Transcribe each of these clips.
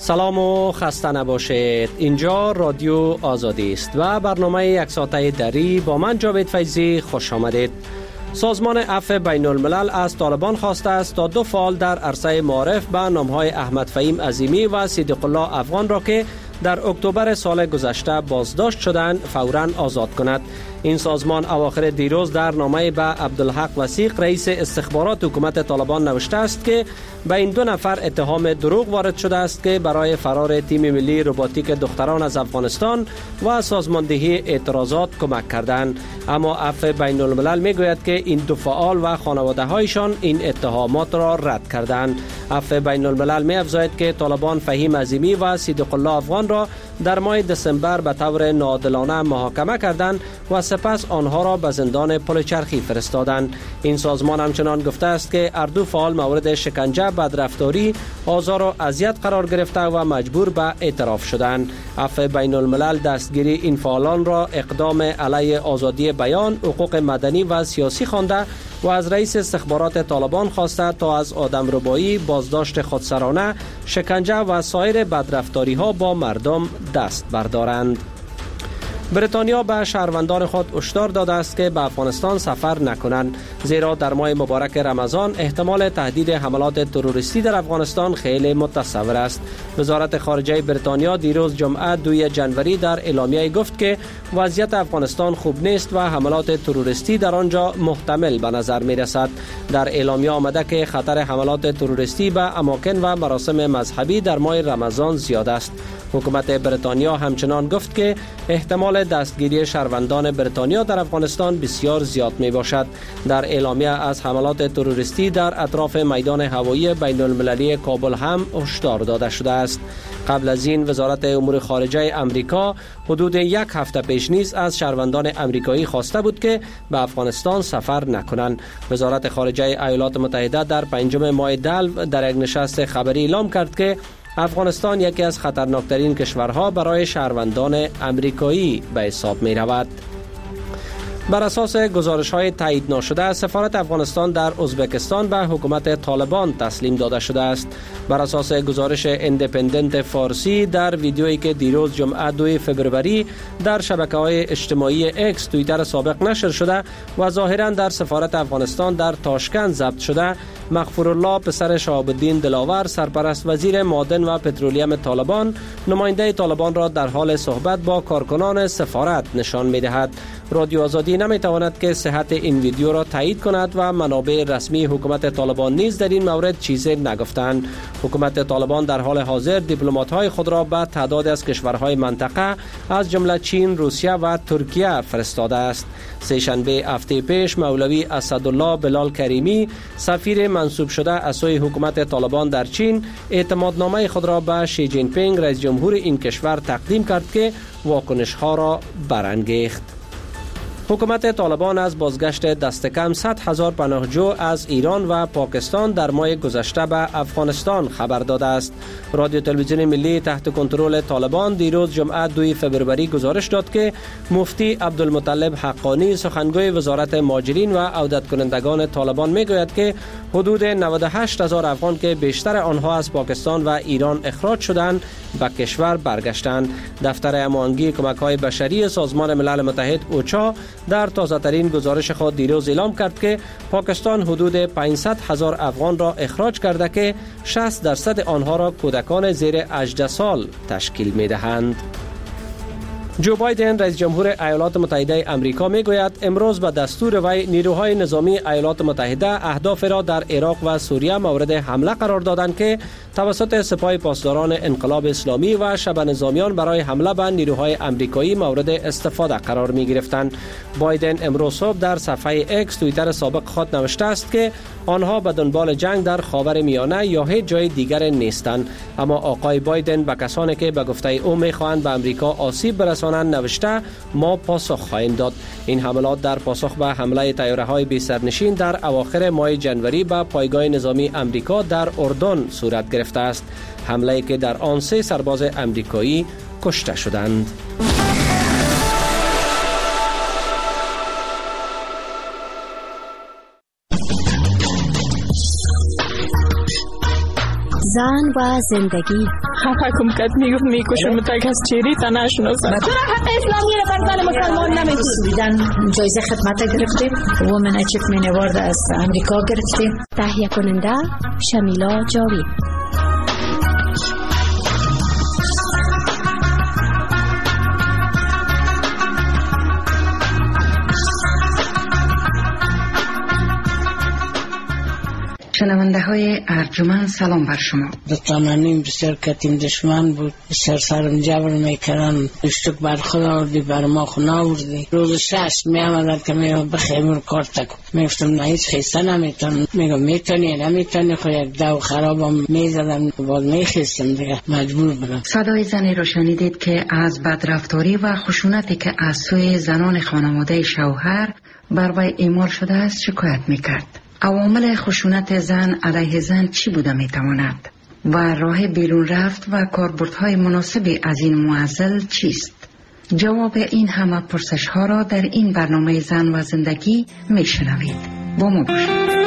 سلام و خسته نباشید. اینجا رادیو آزادی است و برنامه یک ساعته دری با من جاوید فیضی خوش آمدید. سازمان عفو بین الملل از طالبان خواسته است تا 2 فعال در عرصه معارف به نامهای احمد فهیم عظیمی و صدیق الله افغان را که در اکتبر سال گذشته بازداشت شدند فوراً آزاد کند. این سازمان اواخر دیروز در نامه به عبدالحق وثیق رئیس استخبارات حکومت طالبان نوشته است که به این 2 نفر اتهام دروغ وارد شده است که برای فرار تیم ملی روباتیک دختران از افغانستان و سازماندهی اعتراضات کمک کردند. اما عفو بین الملل میگوید که این 2 فعال و خانواده هایشان این اتهامات را رد کردند. عفو بین الملل می افزاید که طالبان فهیم عظیمی و صدیق الله افغان را در ماه دسامبر به طور ناعادلانه محاکمه کردند و سپس آنها را به زندان پلچرخی فرستادند. این سازمان همچنان گفته است که هر 2 فعال مورد شکنجه، بدرفتاری، آزار و اذیت قرار گرفته و مجبور به اعتراف شدند. عفو بین الملل دستگیری این فعالان را اقدام علیه آزادی بیان، حقوق مدنی و سیاسی خوانده و از رئیس استخبارات طالبان خواسته تا از آدمربایی، بازداشت خودسرانه، شکنجه و سایر بدرفتاری ها با مردم دست بردارند. بریتانیا به شهروندان خود هشدار داده است که به افغانستان سفر نکنند، زیرا در ماه مبارک رمضان احتمال تهدید حملات تروریستی در افغانستان خیلی متصور است. وزارت خارجه بریتانیا دیروز جمعه 2 جنوری در اعلامیه گفت که وضعیت افغانستان خوب نیست و حملات تروریستی در آنجا محتمل به نظر می رسد. در اعلامیه آمده که خطر حملات تروریستی به اماکن و مراسم مذهبی در ماه رمضان زیاد است. حکومت بریتانیا همچنان گفت که احتمال دستگیری شهروندان بریتانیا در افغانستان بسیار زیاد می باشد. در اعلامیه از حملات تروریستی در اطراف میدان هوایی بین المللی کابل هم هشدار داده شده است. قبل از این وزارت امور خارجه امریکا حدود 1 هفته پیش نیز از شهروندان امریکایی خواسته بود که به افغانستان سفر نکنند. وزارت خارجه ایالات متحده در 5 ماه دلو در یک نشست خبری اعلام کرد که افغانستان یکی از خطرناکترین کشورها برای شهروندان امریکایی به حساب می رود. بر اساس گزارش‌های تایید ناشده سفارت افغانستان در ازبکستان به حکومت طالبان تسلیم داده شده است. بر اساس گزارش ایندیپندنت فارسی در ویدیویی که دیروز جمعه 2 فوریه در شبکه‌های اجتماعی اکس توییتر سابق نشر شده و ظاهراً در سفارت افغانستان در تاشکند ضبط شده، مغفورالله پسر شهاب الدین دلاور سرپرست وزیر معدن و پترولیم طالبان نماینده طالبان را در حال صحبت با کارکنان سفارت نشان می‌دهد. رادیو آزادی نمی‌تواند که صحت این ویدیو را تایید کند و منابع رسمی حکومت طالبان نیز در این مورد چیزی نگفتند. حکومت طالبان در حال حاضر دیپلمات‌های خود را به تعداد از کشورهای منطقه از جمله چین، روسیه و ترکیه فرستاده است. سه‌شنبه هفته پیش مولوی اسدالله بلال کریمی سفیر منصوب شده از سوی حکومت طالبان در چین اعتمادنامه خود را به شی جین پینگ رئیس جمهور این کشور تقدیم کرد که واکنش‌ها را برانگیخت. حکومت طالبان از بازگشت دست کم 100,000 پناهجو از ایران و پاکستان در ماه گذشته به افغانستان خبر داده است. رادیو تلویزیون ملی تحت کنترل طالبان دیروز جمعه 2 فوریه گزارش داد که مفتی عبدالمطلب حقانی سخنگوی وزارت مهاجرین و عودت کنندگان طالبان میگوید که حدود 98,000 افغان که بیشتر آنها از پاکستان و ایران اخراج شدند به کشور برگشتند. دفتر هماهنگی کمک‌های بشری سازمان ملل متحد اوچا در تازه‌ترین گزارش خود دیروز اعلام کرد که پاکستان حدود 500,000 افغان را اخراج کرده که 60% آنها را کودکان زیر 18 سال تشکیل می‌دهند. جو بایدن رئیس جمهور ایالات متحده آمریکا میگوید امروز به دستور وی نیروهای نظامی ایالات متحده اهداف را در عراق و سوریه مورد حمله قرار دادند که توسط سپاه پاسداران انقلاب اسلامی و شبه نظامیان برای حمله به نیروهای آمریکایی مورد استفاده قرار می گرفتند. بایدن امروز صبح در صفحه اکس توییتر سابق خود نوشته است که آنها به دنبال جنگ در خاور میانه یا هیچ جای دیگر نیستند. اما آقای بایدن به کسانی که به گفته او میخواهند به آمریکا آسیب برسانند نوشته ما پاسخ خواهیم داد. این حملات در پاسخ به حمله طیاره‌های بی سرنشین در اواخر ماه جنوری به پایگاه نظامی آمریکا در اردن صورت گرفته است. حمله‌ای که در آن 3 سرباز آمریکایی کشته شدند. زن و زندگی خفه کرد، میگفت میکشم تا کس چیری تا نشناسم. چرا حق اسلامی را بر زن مسلمان نمیدید؟ جایزه خدمت گرفتیم، وومن اچیومنت اوارد از امریکا گرفتیم. تهیه کننده شمیلا جاوید. شنونده های ارجمند سلام بر شما. دو تامنیم بسیار کتیم دشمن بود، بسیار سرم جبر میکردن، اشتک بر خود آوردی بر ما خود آوردی. روز 6 می آمدن که می بخیمون کار تکو میفتم نه هیچ خیسته نمیتون. میگم میتونی نمیتونی خود یک دو خرابم میزدم باز میخیستم دیگه مجبور بودم. صدای زنی را شنیدید که از بدرفتاری و خشونتی که از سوی زنان خانواده شوهر بر وی اعمال شده است شکایت میکرد. عوامل خشونت زن علیه زن چی بوده میتواند و راه بیرون رفت و کاربردهای مناسبی از این معضل چیست؟ جواب این همه پرسش ها را در این برنامه زن و زندگی میشنوید. با ما باشید.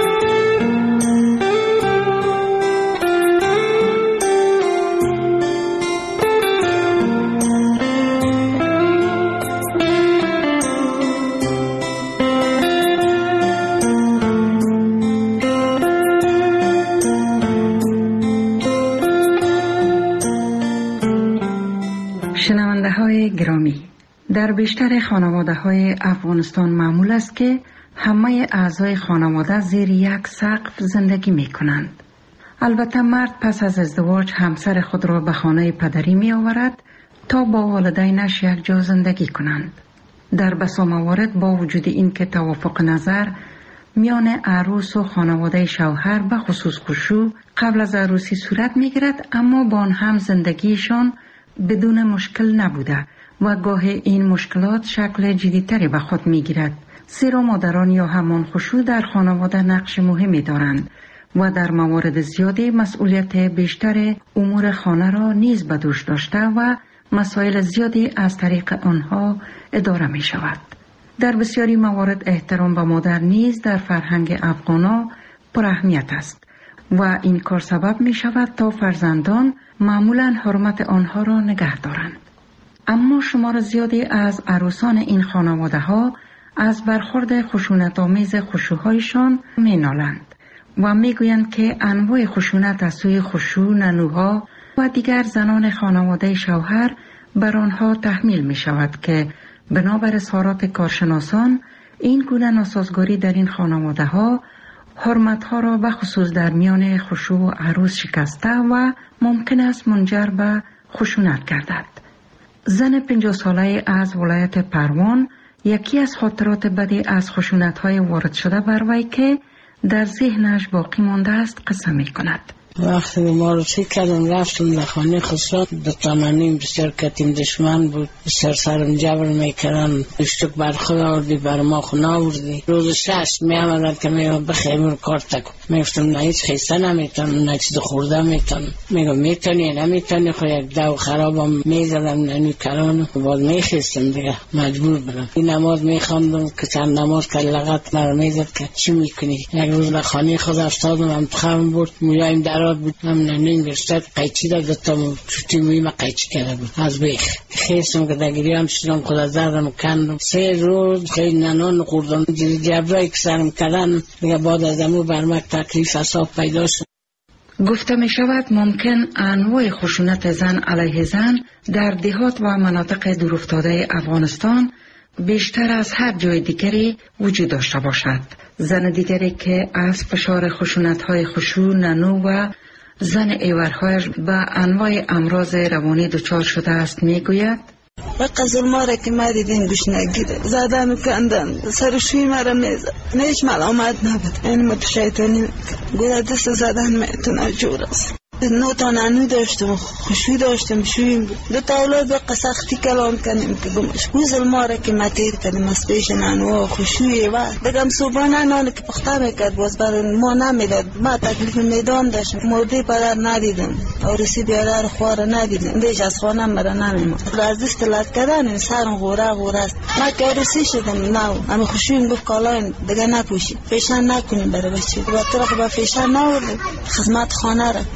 شنونده های گرامی، در بیشتر خانواده های افغانستان معمول است که همه اعضای خانواده زیر یک سقف زندگی می کنند. البته مرد پس از ازدواج همسر خود را به خانه پدری می آورد تا با والدینش یک جا زندگی کنند. در بسا موارد با وجود این که توافق نظر میان عروس و خانواده شوهر به خصوص خشوع قبل از عروسی صورت می گیرد، اما با آن هم زندگیشان بدون مشکل نبوده و گاه این مشکلات شکل جدیدتری به خود می گیرد. زیرا مادران یا همان خشوع در خانواده نقش مهمی دارند و در موارد زیادی مسئولیت بیشتر امور خانه را نیز به دوش داشته و مسائل زیادی از طریق آنها اداره می شود. در بسیاری موارد احترام به مادر نیز در فرهنگ افغانا پر اهمیت است و این کار سبب می شود تا فرزندان معمولاً حرمت آنها را نگه دارند. اما شمار زیادی از عروسان این خانواده ها از برخورد خشونت‌آمیز خشوع‌هایشان می نالند و می گویند که انواع خشونت از سوی خشوع، ننوها و دیگر زنان خانواده شوهر بر آنها تحمیل می شود که بنابر اظهارات کارشناسان این گونه ناسازگاری در این خانواده ها حرمت‌ها را به خصوص در میان خشوع و عروس شکسته و ممکن است منجر به خشونت گردد. زن 50 ساله از ولایت پروان یکی از خاطرات بدی از خشونت‌های وارد شده بر وی که در ذهنش باقی مانده است قصه می‌کند. وقتی معرفی کردم رفتم در خانه خسرو، دو تامنیم بسیار کتیم دشمن بود، بسیار سرم جبر میکردن، اشتک بر خود آوردی بر ما خود آوردی. روز 6 می آمدن که می بخیمون کار تکو میفتم نه هیچ خیسته نمیتون نه چیز خورده میتون. میگم میتونی نمیتونی خود یک دو خرابم میزدم ننو کرانو باز میخیستم دیگه مجبور بودم. این نماز میخواندم که چند نماز که لغت مرا میزد که چی میکنی. یک روز به خانه خود افتادم، هم تخم برد مولایم در بود، هم ننویم گرشتد قیچی دا دتام چوتی مویم قیچی کرده بود از بیخ خیستم که دگیری هم شدم خود از دردم کندم. 3 روز خیلی ننان خوردم، جبرایی که سرم کردن دیگه بعد از امو برمک تکلیف حساب پیدا شد. گفته می شود ممکن انواع خشونت زن علیه زن در دهات و مناطق دورافتاده افغانستان بیشتر از هر جای دیگری وجود داشته باشد. زن دیگری که از فشار خشونت‌های خشوع، ننو و زن ایورهایش به انواع امراض روانی دچار شده است میگوید: وقت ظلما را که ما دیدیم گوش نگیره، زدن و کندن، سرشوی مرا میزد، هیچ ملامت نبود. این متشیطانی گویا دست زدن میتونه جور است. 9 تا ننو داشتم، خشوع داشتم، شویم بود. 2 تا اولاد به سختی کلام کنیم که گمش. او ظلما را که ما تیر کردیم از پیش ننو خشوعی و دگم صبحانه نان که پخته میکرد باز برای ما نمیداد. ما تکلیف میدان داشتم، مرده پدر ندیدم، عروسی بیادر خواره ندیدم، دیش از خانه مرا نمیمد. از دست لط کردن سرم غوره است. ما که عروسی شدم نو اما خشوعیم گفت کالاین دیگه نپوشید، فیشن نکنیم برای بچه. با طرف با فیشن نوردیم خدمت خانه را.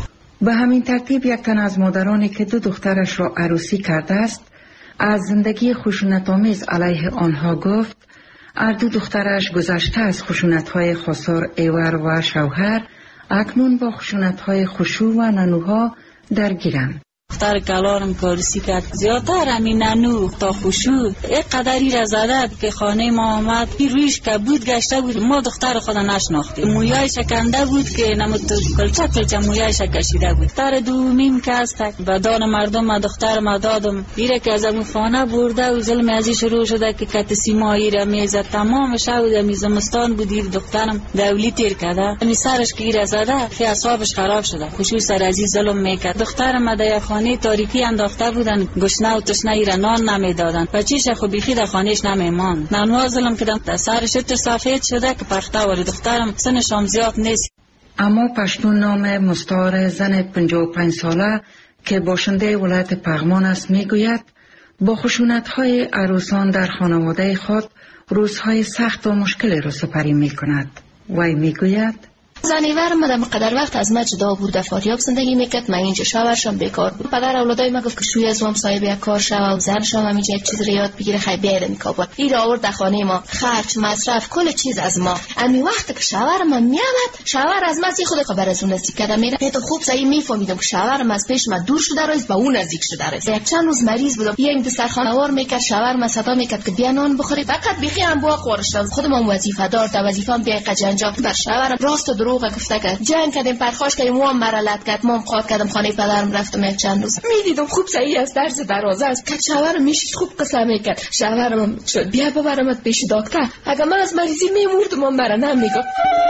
به همین ترتیب یک تن از مادرانی که 2 دخترش را عروسی کرده است از زندگی خشونت‌آمیز علیه آنها گفت هر 2 دخترش گذشته از خشونت‌های خسار ایور و شوهر اکنون با خشونت‌های خشوع و ننوها درگیرند. دختر کلانم کارسی کرد زیادتر همین ننو تا خشوع یک قدری را زده که خانه ما آمد رویش کبود گشته بود. ما دختر خود نشناختیم. مویای شکنده بود که نمود کلچه مویای شکشیده بود. دختر دومیم که هست بدان مردم ما دختر ما دادم ایره که از امو خانه برده و ظلم ازی شروع شده که کت سیمایی را میزد. تمام شود امی زمستان بودی دخترم دولی تیر کرده امی سرش که ایره زده خی اصابش خراب شده. خشوع سر ازی ظلم میکرد. دخترم در خانه تاریکی انداخته بودن گشنه و تشنه ایره نان نمیدادن بچیش خو بیخی در خانهش نمیمان. نانوا ظلم کردن سرش تو سفید شده که پخته ولی دخترم سنش هم زیاد نیست. اما پشتون نام مستعار زن 55 ساله که باشنده ولایت پغمان است میگوید با خشونت‌های عروسان در خانواده خود روزهای سخت و مشکلی را سپری میکند. وی میگوید زنیور مدام قدر وقت از ما جدا بود در فاریاب زندگی میکرد. من اینجا شوهرشم بیکار بود. پدر اولادای ما گفت که شوی از وام صاحب یک کار شو و زنشم همینجا یک چیز یاد بگیره خی بیارن کابل. این آورد در خانه ما خرج مصرف کل چیز از ما. امی وقت که شوهر من میامد شوهر از ما سی خود خبر از اون نزدیک کرده میره. تو خوب صحیح میفهمیدم که شوهرم از پیش من دور شده رئیس با اون نزدیک شده رئیس. یک چند روز مریض بودم. یک دسترخوان آور میکرد شوهر من صدا میکرد که بیا نان بخوری. فقط بیخی هم بو خورشم. خودم وظیفه دار تا وظیفه‌ام بیا قجنجا بر شوهرم راست و دروغ گفته کرد. جنگ کردیم پرخاش کردیم و هم مرالت کرد. ما هم قاط کردم خانه پدرم رفتم یک چند روز میدیدم خوب صحیح از درز دروازه است که شوهرم میشید خوب قسم میکرد. شوهرم شد بیا ببرمت پیش دکتر اگه من از مریضی میمردم من برا نمیگم.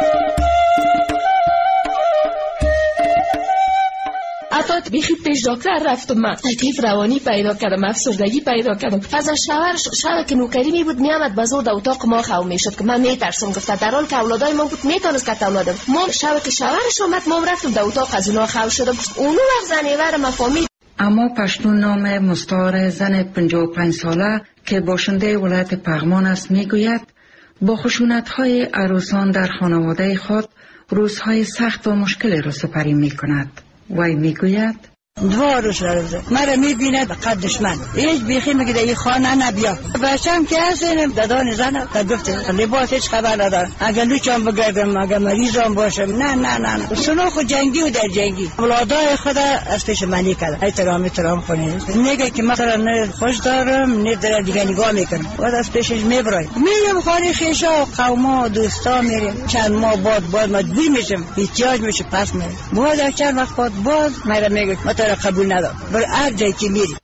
حتی بیخی پیش دکتر رفتم من تکلیف روانی پیدا کردم افسردگی پیدا کردم. از شوهر که نوکری می بود میامد بازور در اتاق ما خو میشد که من میترسم گفت در حال که اولادای ما بود میتونست که اولادم ما که شوهرش اومد ما رفتم در اتاق از اونها خو شدم. اونو وقت زنیور ما فهمید. اما پشتون نام مستعار زن 55 ساله که باشنده ولایت پغمان است میگوید با خشونت‌های عروسان در خانواده خود روزهای سخت و مشکلی را سپری میکند. وی میگوید 2 روز روزه مرا میبیند قد دشمن هیچ بیخی میگه این خانه نبیا بچم که هستیم دادان زن تا گفته لباس هیچ خبر نداره اگر لوچم بگردم اگر مریضم باشم نه سنو خود جنگی و در جنگی اولادای خود از پیش منی کرد احترام کنید میگه که مثلا نه خوش دارم نه در دیگه نگاه میکنم و از پیشش میبرای میرم خانه خیشا قوما دوستا میریم چند ماه بعد مجبور میشم احتیاج میشه پس میرم بعد چند وقت باز مرا میگه قبول ندارم بر هر جایی که میری.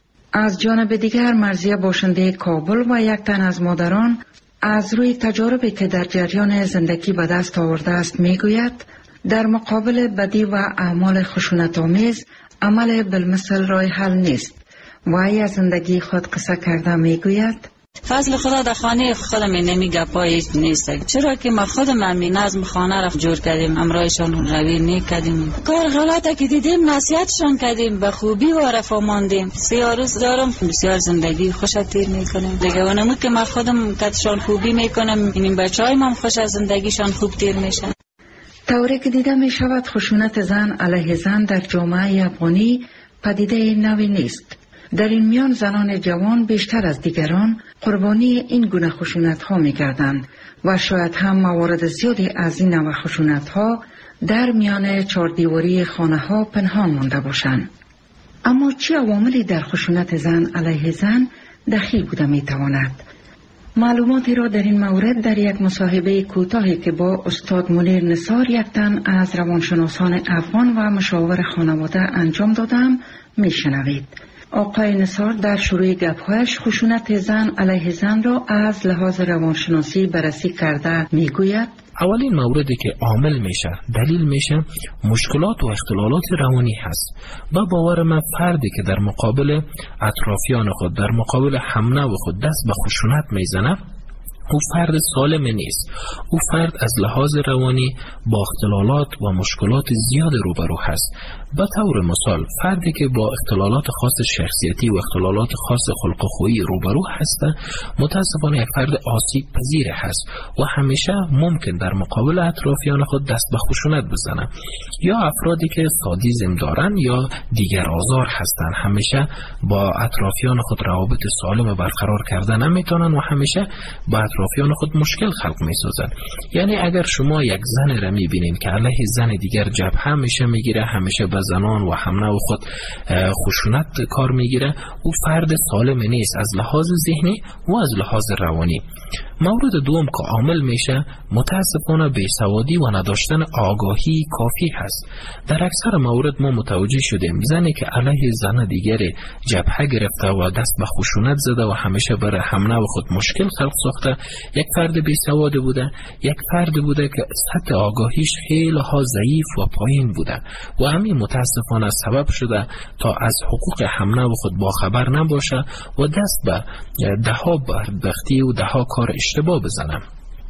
از جانب دیگر مرضیه باشنده کابل و یک تن از مادران از روی تجاربی که در جریان زندگی به دست آورده است میگوید در مقابل بدی و اعمال خشونت‌آمیز عمل بالمثل راه حل نیست. وی از زندگی خود قصه کرده میگوید فضل خدا در خانه خودم نمیگه پایش نیست چرا که ما خودم همین نظم خانه را جور کردیم امرایشان روی میکردیم کار غلطه که دیدیم نصیحتشان کردیم به خوبی و رفاه ماندیم 3 روز دارم بسیار زندگی خوش تیر میکنیم دیگه اونمود که ما خودم کتشان خوبی میکنم این بچهای ما خوش از زندگیشان خوب تیر میشن. طوری که دیده می شود خشونت زن علیه زن در جامعه افغانی پدیده نوی نیست. در این میان زنان جوان بیشتر از دیگران قربانی این گونه خشونت ها می گردند و شاید هم موارد زیادی از این نوع خشونت ها در میان چهاردیواری خانه ها پنهان مانده باشند. اما چه عواملی در خشونت زن علیه زن دخیل بوده می تواند؟ معلوماتی را در این مورد در یک مصاحبه کوتاهی که با استاد منیر نثار یک تن از روانشناسان افغان و مشاور خانواده انجام دادم می شنوید. آقای نثار در شروع گپ‌هایش خشونت زن علیه زن را از لحاظ روانشناسی بررسی کرده میگوید اولین موردی که عامل میشه دلیل میشه مشکلات و اختلالات روانی هست و باور من فردی که در مقابل اطرافیان خود در مقابل همنو خود دست به خشونت میزنه او فرد سالم نیست. او فرد از لحاظ روانی با اختلالات و مشکلات زیاد روبرو هست. به طور مثال فردی که با اختلالات خاص شخصیتی و اختلالات خاص خلق و خویی روبرو هست متاسفانه یک فرد آسیب پذیر هست و همیشه ممکن در مقابل اطرافیان خود دست به خشونت بزنه. یا افرادی که سادیسم دارن یا دیگر آزار هستند همیشه با اطرافیان خود روابط سالم برقرار کردن نمیتونن و همیشه با اطرافیان خود مشکل خلق میسازن. یعنی اگر شما یک زن را میبینین که علیه زن دیگر جبهه میشه میگیره، همیشه به زنان و همنوع خود خشونت کار میگیره، او فرد سالم نیست از لحاظ ذهنی و از لحاظ روانی. مورد دوم که عامل میشه متاسفانه بیسوادی و نداشتن آگاهی کافی هست. در اکثر موارد ما متوجه شدیم زنی که علیه زن دیگر جبهه گرفته و دست به خشونت زده و همیشه برای همنوع خود مشکل خلق ساخته یک فرد بیسواد بوده، یک فرد بوده که سطح آگاهیش خیلی ها ضعیف و پایین بوده و همین متاسفانه سبب شده تا از حقوق همنوع خود باخبر نباشه و دست به دهها بدبختی و دهها کار اشتباه بزنم.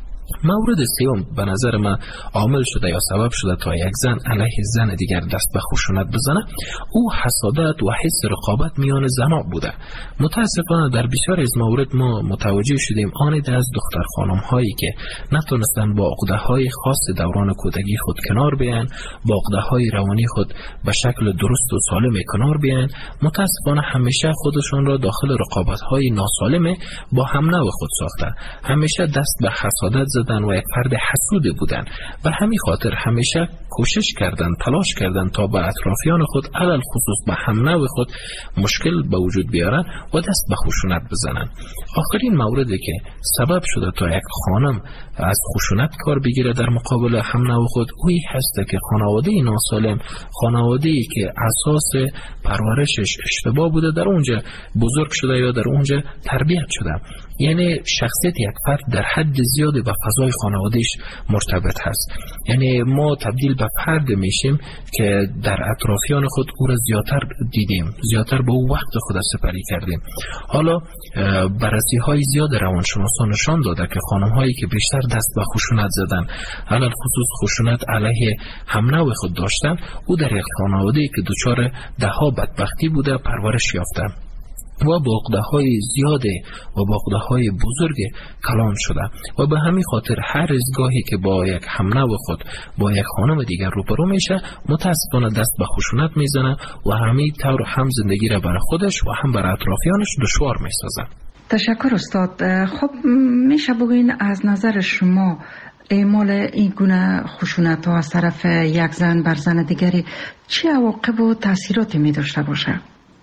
مورد سوم به نظر من عامل شده یا سبب شده تا یک زن علیه زن دیگر دست به خشونت بزنه، او حسادت و حس رقابت میان زنها بوده. متاسفانه در بسیار از موارد ما متوجه شدیم آنید از دختر خانم هایی که نتونستن با عقده های خاص دوران کودکی خود کنار بیان، با عقده های روانی خود به شکل درست و سالم کنار بیان، متاسفانه همیشه خودشون را داخل رقابت های ناسالم با هم نوع خود ساختن، همیشه دست به حسادت زدن و یک فرد حسود بودن و همین خاطر همیشه کوشش کردن، تلاش کردن تا به اطرافیان خود علل خصوص به هم نوع خود مشکل به وجود بیارن و دست به خشونت بزنن. آخرین موردی که سبب شده تا یک خانم از خشونت کار بگیره در مقابل هم نوع خود اویی هست که خانواده ناسالم، خانواده‌ای که اساس پرورشش اشتباه بوده در اونجا بزرگ شده یا در اونجا تربیت شده. یعنی شخصیت یک فرد در حد زیادی به فضای خانوادهش مرتبط هست. یعنی ما تبدیل به فرد میشیم که در اطرافیان خود او را زیادتر دیدیم، زیادتر به او وقت خود سپری کردیم. حالا بررسی های زیاد روانشناسان نشان داده که خانم هایی که بیشتر دست به خشونت زدن، علل خصوص خشونت علیه هم نوع خود داشتن، او در یک خانواده‌ای که دچار دهها بدبختی بوده پرورش یافته و با عقده‌های زیاد و با عقده‌های بزرگ کلان شده و به همین خاطر هر از گاهی که با یک همنوع خود با یک خانم دیگر روبرو میشه متاسفانه دست به خشونت میزنه و همین طور هم زندگی را برای خودش و هم برای اطرافیانش دشوار میسازه. تشکر استاد. خب میشه بگوین از نظر شما اعمال این گونه خشونت ها از طرف یک زن بر زن دیگری چه عواقب و تاثیراتی می داشته باشه؟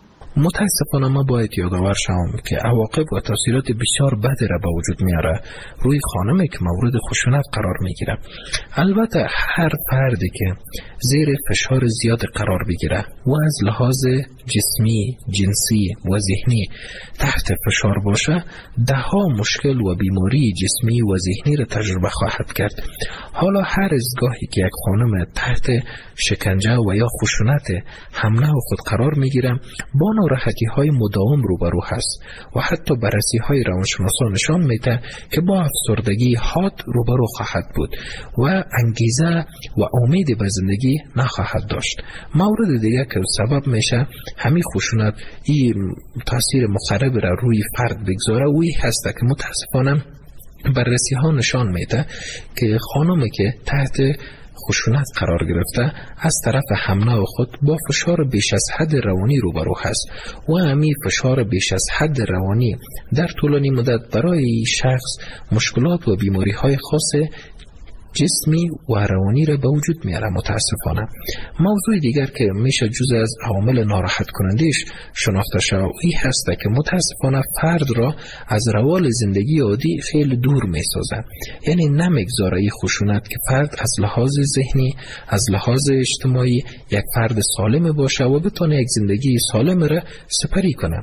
متاسفانه ما باید یادآور شوم که عواقب و تاثیرات بسیار بدی را به وجود میاره روی خانمی که مورد خشونت قرار میگیره. البته هر فردی که زیر فشار زیاد قرار بگیره و از لحاظ جسمی، جنسی و ذهنی تحت فشار باشه دهها مشکل و بیماری جسمی و ذهنی را تجربه خواهد کرد. حالا هر از گاهی که یک خانم تحت شکنجه و یا خشونت همنوع خود قرار میگیره با ناراحتی های مداوم روبرو هست و حتی بررسی های روانشناسان نشان میده که با افسردگی حاد روبرو خواهد بود و انگیزه و امید به زندگی نخواهد داشت. مورد دیگه که سبب میشه همین خشونت این تاثیر مخرب را روی فرد بگذاره وی هست که متاسفانه بررسی ها نشان میده که خانمی که تحت خشونت قرار گرفته از طرف همنوع خود با فشار بیش از حد روانی روبرو هست و همین فشار بیش از حد روانی در طولانی مدت برای شخص مشکلات و بیماری های خاص جسمی و روانی را به وجود میاره. متاسفانه موضوع دیگر که میشه جز از عوامل ناراحت کنندش شناخته شود این هست که متاسفانه فرد را از روال زندگی عادی خیلی دور میسازه. یعنی نمیگذاره این خشونت که فرد از لحاظ ذهنی، از لحاظ اجتماعی یک فرد سالم باشه و بتونه یک زندگی سالم را سپری کنه.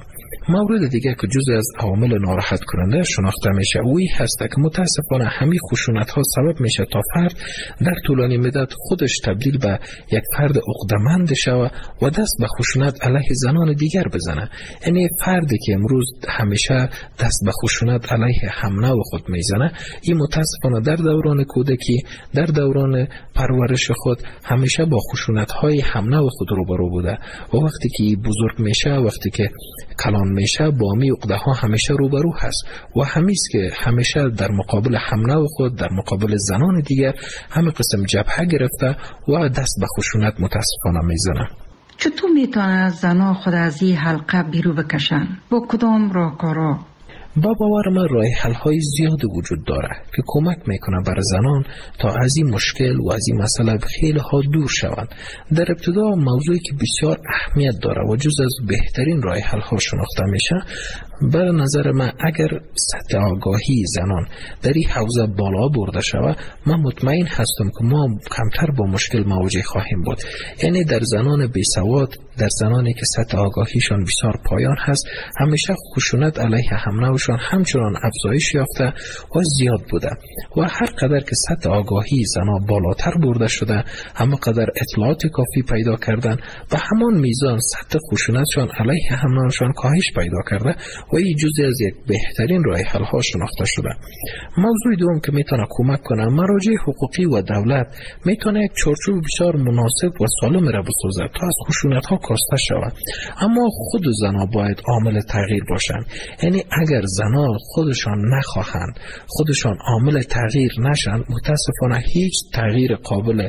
مورد دیگه که جزء از عوامل ناراحت کننده شناخته میشه اوی هست که متاسفانه همین خشونت ها سبب میشه تا فرد در طولانی مدت خودش تبدیل به یک فرد عقده‌مند شوه و دست به خشونت علیه زنان دیگر بزنه. یعنی فردی که امروز همیشه دست به خشونت علیه همنوع خود میزنه، این متاسفانه در دوران کودکی، در دوران پرورش خود همیشه با خشونت های همنوع خود روبرو بوده و وقتی که بزرگ میشه، وقتی که کلان میشه، با می عقده ها همیشه روبرو هست و همیست که همیشه در مقابل همنوع خود، در مقابل زنان دیگر همه قسم جبهه گرفته و دست به خشونت متاسفانه میزنه. چطور میتونه زنها خود از این حلقه بیرون بکشن؟ با کدام راهکارها؟ با باور من راه حل های زیاد وجود داره که کمک میکنه بر زنان تا از این مشکل و از این مسئله خیلی ها دور شوند. در ابتدا موضوعی که بسیار اهمیت داره و جز از بهترین راه حل ها شناخته میشه، بر نظر من اگر سطح آگاهی زنان در این حوزه بالا برده شود، من مطمئن هستم که ما کمتر با مشکل مواجه خواهیم بود. یعنی در زنان بیسواد، در زنانی که سطح آگاهیشان بسیار پایان هست، همیشه خشونت علیه همنوعشان همچنان افزایش یافته و زیاد بوده و هر قدر که سطح آگاهی زنان بالاتر برده شده، همه قدر اطلاعات کافی پیدا کردن و همان میزان سطح خشونتشان علیه همنوعشان کاهش پیدا کرده و این جزئی از یک بهترین راه حل ها شناخته شده. موضوع دوم که میتونه کمک کنه، مراجع حقوقی و دولت میتونه یک چارچوب بسیار مناسب و سالم را بسازه تا از خشونت ها کاسته شود. اما خود زنها باید عامل تغییر باشند. یعنی اگر زنها خودشان نخواهند، خودشان عامل تغییر نشن، متاسفانه هیچ تغییر قابل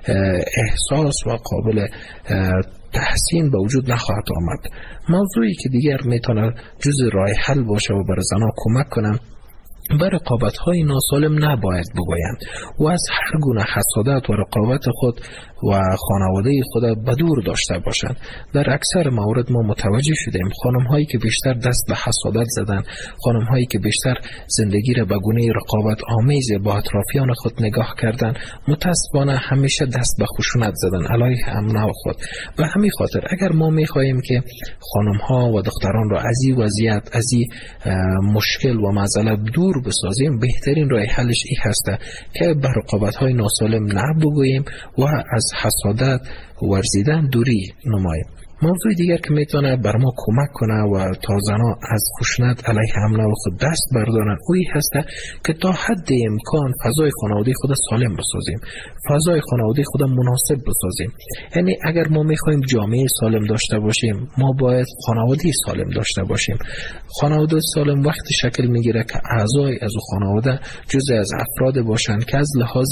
احساس و قابل تحسین به وجود نخواهد آمد. موضوعی که دیگر میتونه جزء راه حل باشه و برای زنها کمک کنه، بر رقابت‌های ناسالم نباید بگویند و از هر گونه حسادت و رقابت خود و خانواده خود بدور داشته باشند. در اکثر موارد ما متوجه شدیم خانم‌هایی که بیشتر دست به حسادت زدن، خانم‌هایی که بیشتر زندگی را به گونه رقابت آمیز با اطرافیان خود نگاه کردن، متأسفانه همیشه دست به خشونت زدن علیه همنوع خود. و همین خاطر اگر ما می‌خواهیم که خانم‌ها و دختران را از این وضعیت، از این مشکل و معضله دور بسازیم، بهترین راه حلش این هست که به رقابت‌های ناسالم نبگوییم و از حسادت ورزیدن دوری نماییم. موضوع دیگر که میتونه بر ما کمک کنه و تا زنها از خشونت علیه همنوع خود دست بردارن، اوی هست که تا حد امکان فضای خانواده خود سالم بسازیم، فضای خانواده خود مناسب بسازیم. یعنی اگر ما میخوایم جامعه سالم داشته باشیم، ما باید خانواده سالم داشته باشیم. خانواده سالم وقتی شکل میگیره که اعضای از خانواده جزء از افراد باشند که از لحاظ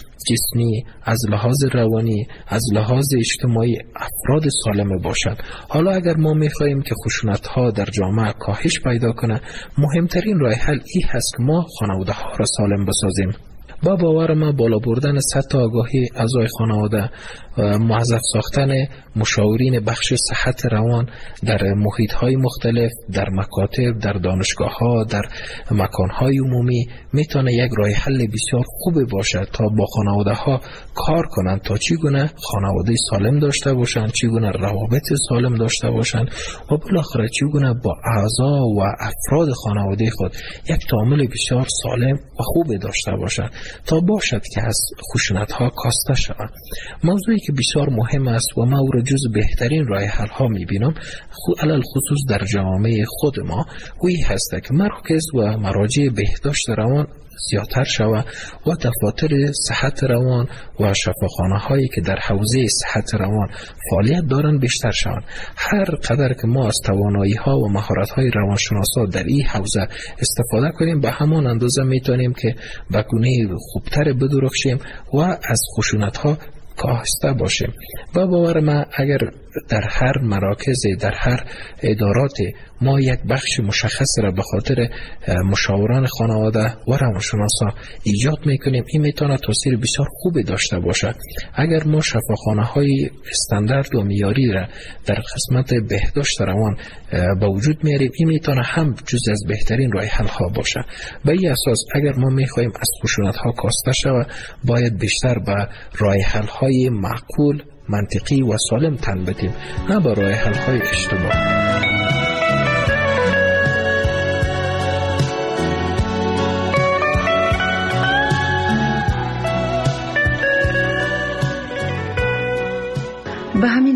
جسمی، از لحاظ روانی، از لحاظ اجتماعی افراد سالم باشند. حالا اگر ما میخواهیم که خشونت ها در جامعه کاهش پیدا کنه، مهمترین راه حل این هست که ما خانواده ها را سالم بسازیم. با باور ما بالا بردن سطح آگاهی اعضای خانواده، موظف ساختن مشاورین بخش صحت روان در محیط های مختلف، در مکاتب، در دانشگاه ها، در مکان های عمومی میتونه یک راه حل بسیار خوب باشه تا با خانواده ها کار کنند تا چگونه خانواده سالم داشته باشند، چگونه روابط سالم داشته باشند و بالاخره چگونه با اعضا و افراد خانواده خود یک تعامل بسیار سالم و خوب داشته باشند تا باشد که از خشونت ها کاسته شوند. موضوعی که بسیار مهم است و ما او را جز بهترین راه حل ها میبینم، علل خصوص در جامعه خود ما، وی هست که مراکز و مراجع بهداشت روان زیادتر شود و دفاتر صحت روان و شفاخانه هایی که در حوزه صحت روان فعالیت دارند بیشتر شوند. هر قدر که ما از توانایی ها و مهارت های روانشناسا در این حوزه استفاده کنیم، به همان اندازه میتونیم که به گونه خوبتر بدرخشیم و از خشونت ها کاسته باشیم. و باور من اگر در هر مراکز، در هر ادارات ما یک بخش مشخص را به خاطر مشاوران خانواده و روانشناسا ایجاد میکنیم، این میتونه تاثیر بسیار خوبی داشته باشد. اگر ما شفاخانه های استاندارد و معیاری را در قسمت بهداشت روان به وجود میاریم، این میتونه هم جز از بهترین راه حل ها باشه. به این اساس اگر ما میخواهیم از خشونت ها کاسته شود، باید بیشتر به راه حل های معقول، منطقی و سالم تن بدیم، نه به راه حل های اشتباه.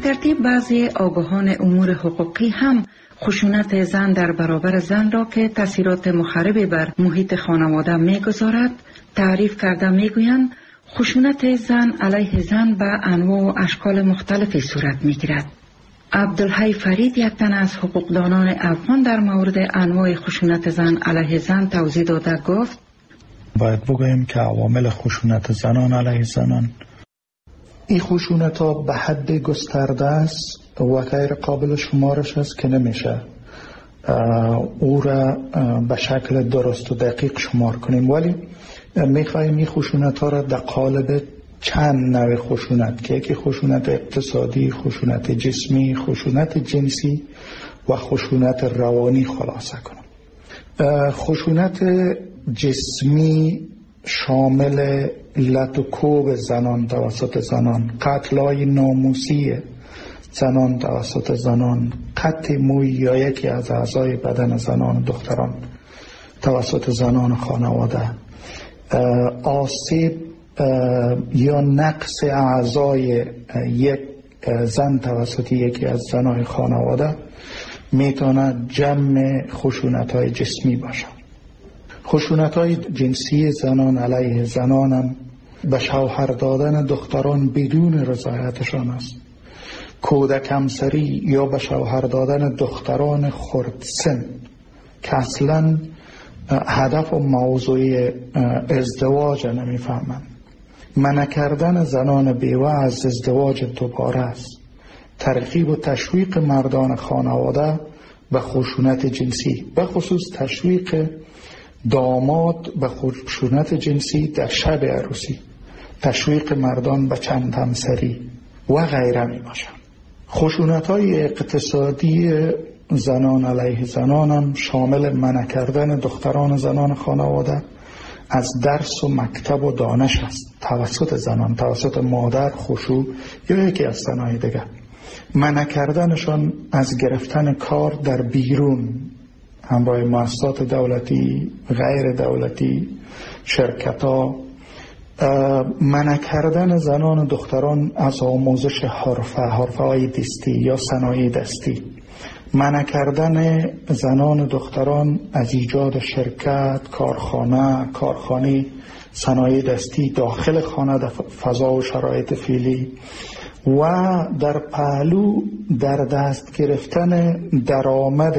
ترتیب بعضی آگاهان امور حقوقی هم خشونت زن در برابر زن را که تاثیرات مخربی بر محیط خانواده می‌گذارد تعریف کرده می‌گویند خشونت زن علیه زن به انواع و اشکال مختلفی صورت می‌گیرد. عبدالحی فرید یک تن از حقوقدانان افغان در مورد انواع خشونت زن علیه زن توضیح داده گفت باید بگوییم که عوامل خشونت زنان علیه زنان این خشونت ها به حد گسترده است و غیر قابل شمارش است که نمیشه او را به شکل درست و دقیق شمار کنیم، ولی میخواییم این خشونت ها را در قالب چند نوع خشونت که یکی خشونت اقتصادی، خشونت جسمی، خشونت جنسی و خشونت روانی خلاصه کنم. خشونت جسمی شامل لط و کوب زنان توسط زنان، قتل‌های ناموسی زنان توسط زنان، قطع موی یا یکی از اعضای بدن زنان و دختران توسط زنان خانواده، آسیب یا نقص اعضای یک زن توسط یکی از زنان خانواده میتونه جمع خشونت‌های جسمی باشه. خشونت‌های جنسی زنان علیه زنان هم به شوهر دادن دختران بدون رضایتشان است، کودک همسری یا به شوهر دادن دختران خردسن که اصلا هدف و موضوع ازدواج نمیفهمند، منع کردن زنان بیوه از ازدواج دوباره است، ترغیب و تشویق مردان خانواده به خشونت جنسی، به خصوص تشویق داماد به خشونت جنسی در شب عروسی، تشویق مردان به چند همسری و غیره می باشند. خشونت‌های اقتصادی زنان علیه زنان هم شامل منع کردن دختران زنان خانواده از درس و مکتب و دانش است توسط زنان، توسط مادر، خشوع یا یکی از زنای دیگر، منع کردنشان از گرفتن کار در بیرون همراه مؤسسات دولتی، غیر دولتی، شرکت‌ها، منع کردن زنان و دختران از آموزش حرفه‌های دستی یا صنایع دستی، منع کردن زنان و دختران از ایجاد شرکت، کارخانه صنایع دستی داخل خانه در فضا و شرایط فعلی و در پهلو در دست گرفتن درآمد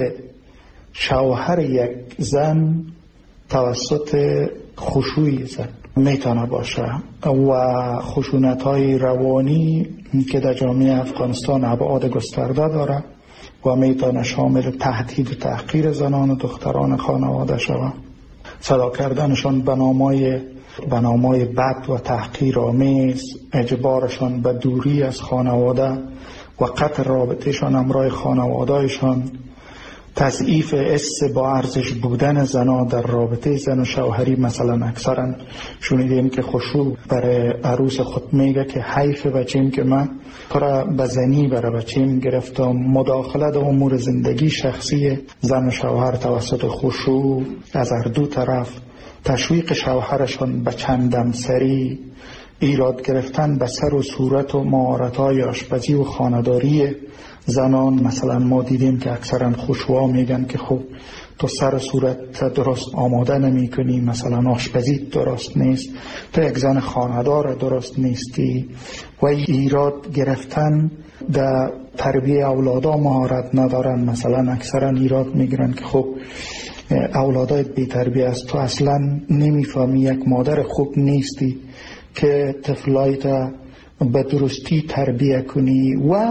شوهر یک زن توسط خشوع زن میتونه باشه و خشونت‌های روانی که در جامعه افغانستان ابعاد گسترده داره و میتونه شامل تهدید و تحقیر زنان و دختران خانواده شود، صدا کردنشان به نامای بد و تحقیرآمیز، اجبارشان به دوری از خانواده و قطع رابطهشان همراه خانوادهشان، تضعیف حس با ارزش بودن زنا در رابطه زن و شوهری. مثلا اکثرا شنیدیم که خشوع برای عروس خود میگه که حیف بچیم که من تو به زنی برای بچیم گرفتم. مداخله در امور زندگی شخصی زن و شوهر توسط خشوع از هر دو طرف، تشویق شوهرشان به چندمسری، ایراد گرفتن به سر و صورت و مهارت‌های آشپزی و خانه‌داری زنان. مثلا ما دیدیم که اکثرا خشوعا میگن که خب تو سر و صورت درست آماده نمی کنی، مثلا آشپزی درست نیست، تو یک زن خانه‌دار درست نیستی، و ایراد گرفتن در تربیه اولادا مهارت ندارن. مثلا اکثرا ایراد میگیرن که خب اولادایت بی تربیه است، تو اصلا نمیفهمی، یک مادر خوب نیستی که طفلایت به درستی تربیه کنی و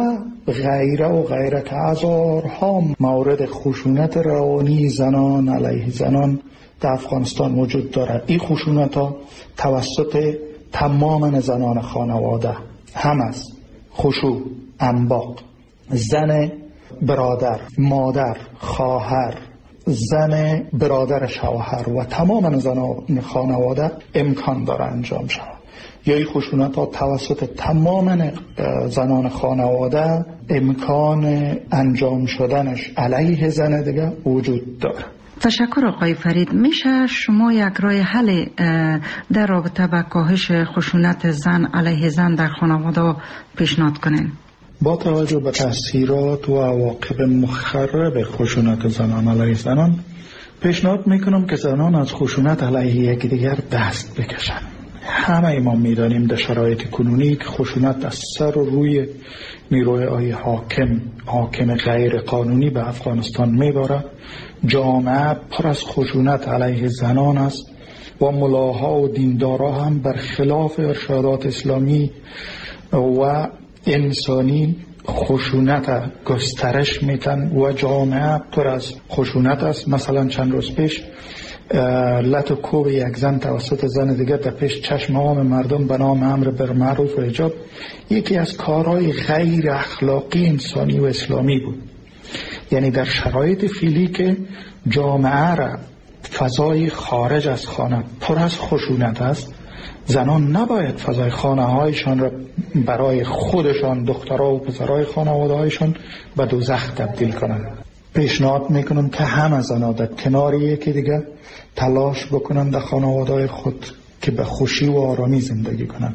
غیره که هزارها مورد خشونت روانی زنان علیه زنان در افغانستان وجود داره. این خشونت ها توسط تمام زنان خانواده هم است: خشوع، انباق، زن برادر، مادر، خواهر، زن برادر شوهر و تمام زنان خانواده امکان داره انجام شود. یا این خشونت ها توسط تمام زنان خانواده امکان انجام شدنش علیه زن دیگه وجود داره. تشکر آقای فرید. میشه شما یک راه حل در رابطه با کاهش خشونت زن علیه زن در خانواده پیشنهاد کنین؟ با توجه به تاثیرات و عواقب مخرب خشونت زنان علیه زنان، پیشنهاد میکنم که زنان از خشونت علیه یکدیگر دست بکشن. همه ما میدانیم در شرایط کنونی که خشونت از سر و روی نیروهای حاکم غیر قانونی به افغانستان میباره. جامعه پر از خشونت علیه زنان است و ملاها و دیندارا هم برخلاف ارشادات اسلامی و انسانی خشونت گسترش میتن و جامعه پر از خشونت است. مثلا چند روز پیش لط و کوب یک زن توسط زن دیگر در پیش چشم عام مردم به نام امر بالمعروف و حجاب یکی از کارهای غیر اخلاقی انسانی و اسلامی بود. یعنی در شرایط فعلی که جامعه را فضای خارج از خانه پر از خشونت است، زنان نباید فضای خانه هایشان را برای خودشان، دخترها و پسرهای خانواده هایشان به دوزخ تبدیل کنند. پیشنهاد میکنم که همه زنان در کنار یکی دیگر تلاش بکنند در خانواده خود که به خوشی و آرامی زندگی کنند.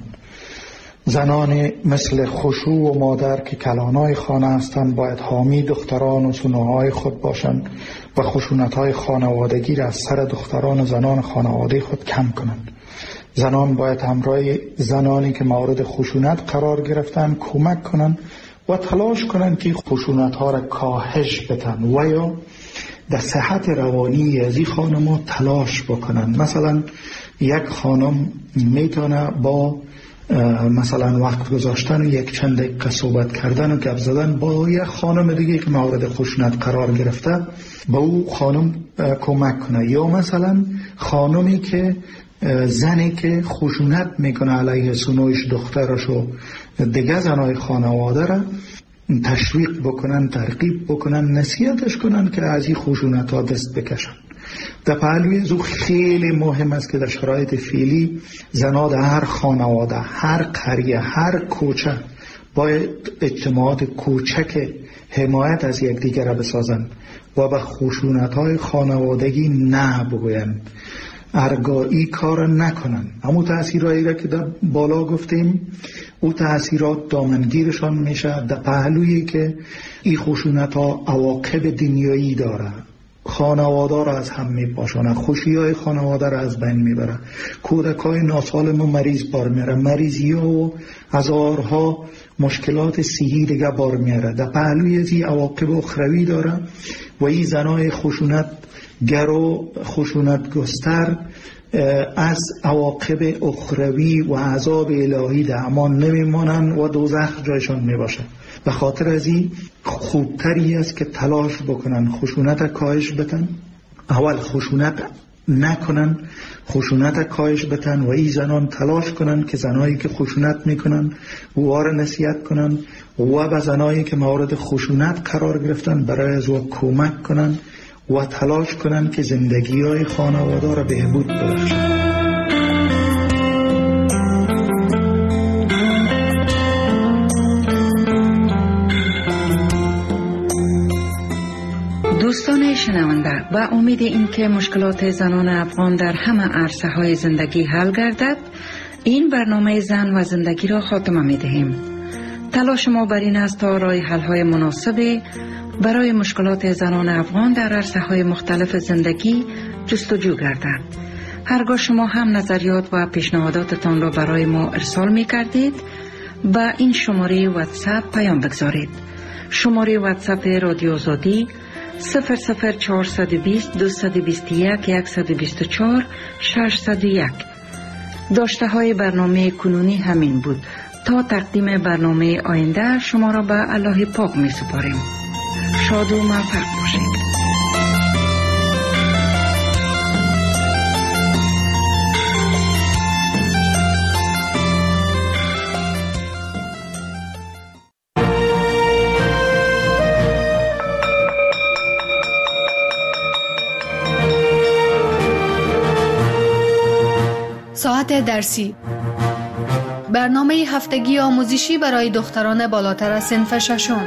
زنان مثل خشوع و مادر که کلانای خانه هستند باید حامی دختران و سنوهای خود باشند و خشونت‌های خانوادگی را از سر دختران و زنان خانواده خود کم کنند. زنان باید همراه زنانی که مورد خشونت قرار گرفتن کمک کنند و تلاش کنند که خشونت‌ها را کاهش بدن و یا در صحت روانی از این خانم‌ها تلاش بکنند. مثلا یک خانم میتونه با مثلا وقت گذاشتن و یک چند دقیقه صحبت کردن و گپ زدن با یک خانم دیگه که مورد خشونت قرار گرفته با او خانم کمک کنه، یا مثلا خانمی که زنی که خشونت میکنه علیه سنویش دخترش و دیگه زنای خانواده را تشویق بکنن، ترغیب بکنن، نصیحتش کنن که از این خشونت ها دست بکشن. در پهلوی زو خیلی مهم است که در شرایط فعلی زنان در هر خانواده، هر قریه، هر کوچه باید اجتماعات کوچک حمایت از یکدیگر را بسازند و به خشونت های خانوادگی نه بگویند، ارگایی کار نکنن. همون تأثیرهایی را که در بالا گفتیم او تأثیرات دامنگیرشان میشه در پهلویی که این خشونت ها عواقب دنیایی داره، خانواده را از هم میپاشانه، خوشی های خانواده را از بین میبره، کودک های ناسالم و مریض بار میاره، مریضی ها و هزارها مشکلات صحی دیگه بار میاره. در پهلوی از این عواقب اخروی داره و این زنای خشونت گر و خشونت گستر از عواقب اخروی و عذاب الهی در امان نمیمانن و دوزخ جایشان میباشه. به خاطر از این خوبتری است که تلاش بکنن خشونت کاهش بتن، اول خشونت نکنن، خشونت کاهش بتن و این زنان تلاش کنن که زنایی که خشونت میکنن وار نصیحت کنن و به زنایی که مورد خشونت قرار گرفتن برای از او کمک کنن و تلاش کنن که زندگی های خانواده را بهبود ببخشن. دوستان شنونده، با امید اینکه مشکلات زنان افغان در همه عرصه های زندگی حل گردد، این برنامه زن و زندگی را خاتمه می دهیم. تلاش ما بر این است تا راه حل های مناسب برای مشکلات زنان افغان در عرصه های مختلف زندگی جستجو گردد. هرگاه شما هم نظریات و پیشنهاداتتان را برای ما ارسال می کردید، با این شماره واتساپ پیام بگذارید. شماره واتساپ رادیو آزادی 00420 221 124 601. داشته های برنامه کنونی همین بود. تا تقدیم برنامه آینده شما را به الله پاک می سپاریم. شاد و موفق باشید. ساعت درسی، برنامه هفتگی آموزشی برای دختران بالاتر از صنف ششم.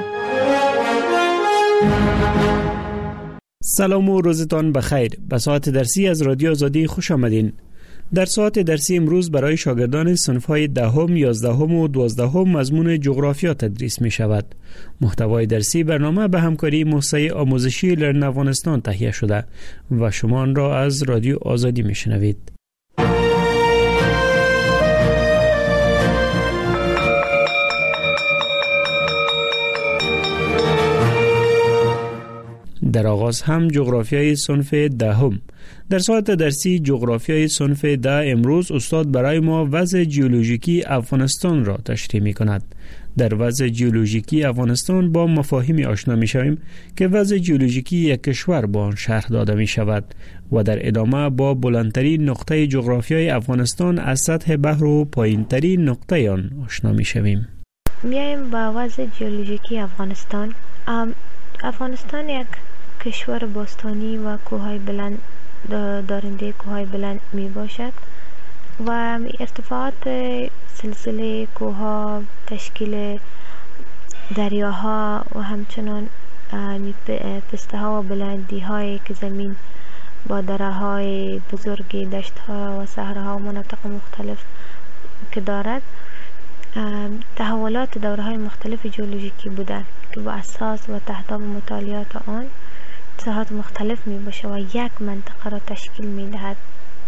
سلام و روزتان بخیر. به ساعت درسی از رادیو آزادی خوش آمدین. در ساعت درسی امروز برای شاگردان صنف‌های دهم، 11 و 12 مضمون جغرافیا تدریس می شود. محتوای درسی برنامه به همکاری موسسه آموزشی لرن افغانستان تهیه شده و شما آن را از رادیو آزادی می شنوید. در آغاز هم جغرافیای صنف دهم. در ساعت درسی جغرافیای صنف ده امروز استاد برای ما وضع جیولوژیکی افغانستان را تشریح می کند. در وضع جیولوژیکی افغانستان با مفاهیمی آشنا می شویم که وضع جیولوژیکی یک کشور با آن شرح داده می شود و در ادامه با بلندترین نقطه جغرافیای افغانستان از سطح بحر و پایینترین نقطه آن آشنا می شویم. میایم با وضع جیولوژیکی افغانستان. افغانستان یک کشور باستانی و کوههای بلند دارنده کوههای بلند می باشد و ارتفاعات سلسله کوهها، تشکیل دریاها و همچنان پسته ها و بلندی هایی که زمین با دره های بزرگی، دشت ها و صحراها و مناطق مختلف که دارد تحولات دوره های مختلف جیولوژیکی بوده که با اساس و تحت مطالعات آن ساحات مختلف می باشه و یک منطقه را تشکیل می دهد.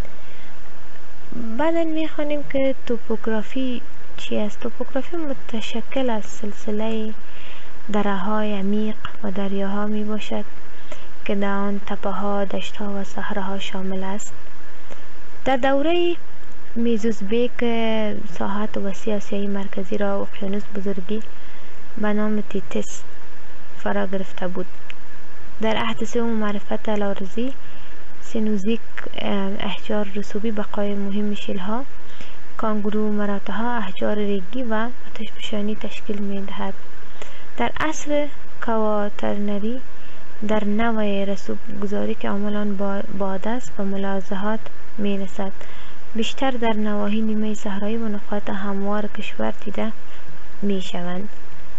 بعدا می خوانیم که توپوگرافی چی است؟ توپوگرافی متشکل از سلسله دره های عمیق و دریاها می باشد که در آن تپه ها، دشت ها و صحراها شامل است. در دوره میزوزبیک ساحات وسیع آسیای مرکزی را اقیانوس بزرگی به نام تیتس فرا گرفته بود. در عهد سوم معرفت الارضی سینوزیک احجار رسوبی بقای مهم شیلها، کانگرو مراتها، احجار ریگی و آتشفشانی تشکیل می دهد. در عصر کواترنری در نوع رسوب گذاری که عملان باد است و ملاحظات می رسد. بیشتر در نواحی نیمه صحرایی و نقاط هموار کشور دیده می شوند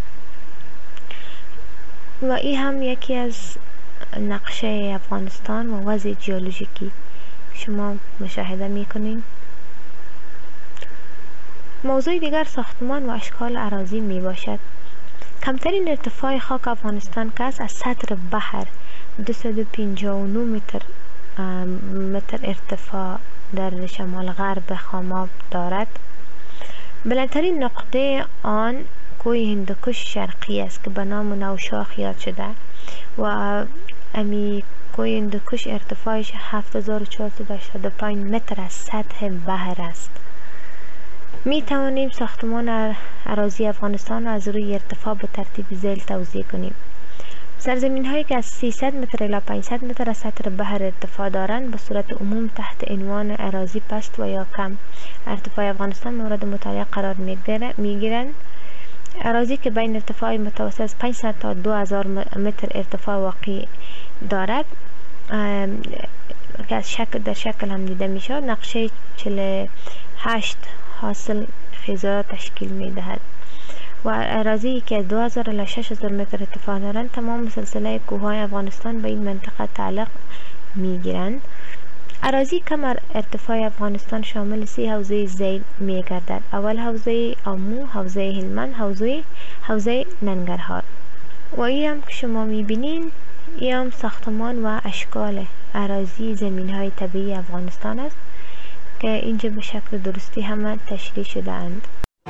و این هم یکی از نقشه افغانستان و وضع جیولوژیکی شما مشاهده می کنین. موضوع دیگر ساختمان و اشکال اراضی می باشد. کمترین ارتفاع خاک افغانستان که از سطح بحر 259 متر ارتفاع در شمال غرب خاماب دارد. بلندترین نقطه آن کوه هندوکش شرقی است که به نام نوشاخ یاد شده و امی کوه هندوکش ارتفاعش 7485 متر از سطح بحر است. می توانیم ساختمان اراضی افغانستان را از روی ارتفاع به ترتیب ذیل توزیع کنیم. سرزمین هایی که از 300 متر الی 500 متر از سطح بحر ارتفاع دارند به صورت عموم تحت عنوان اراضی پست و یا کم ارتفاع افغانستان مورد مطالعه قرار می گیرند. اراضی که بین ارتفاع متوسط از 500 تا 2000 متر ارتفاع واقع دارد که از در شکل هم دیده می شود نقشه 48 حاصل خیزا تشکیل می دهد و اراضی که از 2000 الی 6000 متر ارتفاع دارند تمام سلسله کوههای افغانستان به این منطقه تعلق می گیرند. اراضی کم ارتفاع افغانستان شامل 3 حوزه ذیل می گردد. اول حوزه آمو، حوزه هلمند، حوزه ننگرهار و این هم که شما می بینین این هم ساختمان و اشکال اراضی زمین های طبیعی افغانستان است که اینجا به شکل درستی همه تشریح شده اند.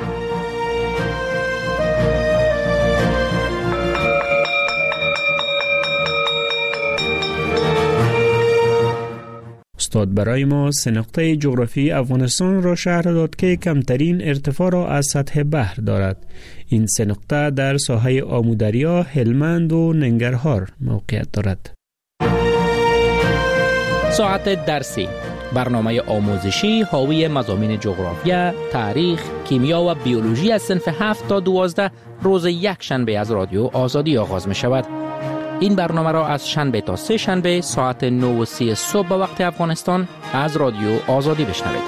استاد برای ما 3 نقطه جغرافی افغانستان را شرح داد که کمترین ارتفاع را از سطح بحر دارد. این 3 نقطه در ساحه آمودریا، هلمند و ننگرهار موقعیت دارد. ساعت درسی برنامه آموزشی حاوی مضامین جغرافیا، تاریخ، کیمیا و بیولوژی از صنف 7 تا 12 روز یک شنبه از رادیو آزادی آغاز می شود. این برنامه را از شنبه تا 3 شنبه ساعت 9:30 صبح به وقت افغانستان از رادیو آزادی بشنوید.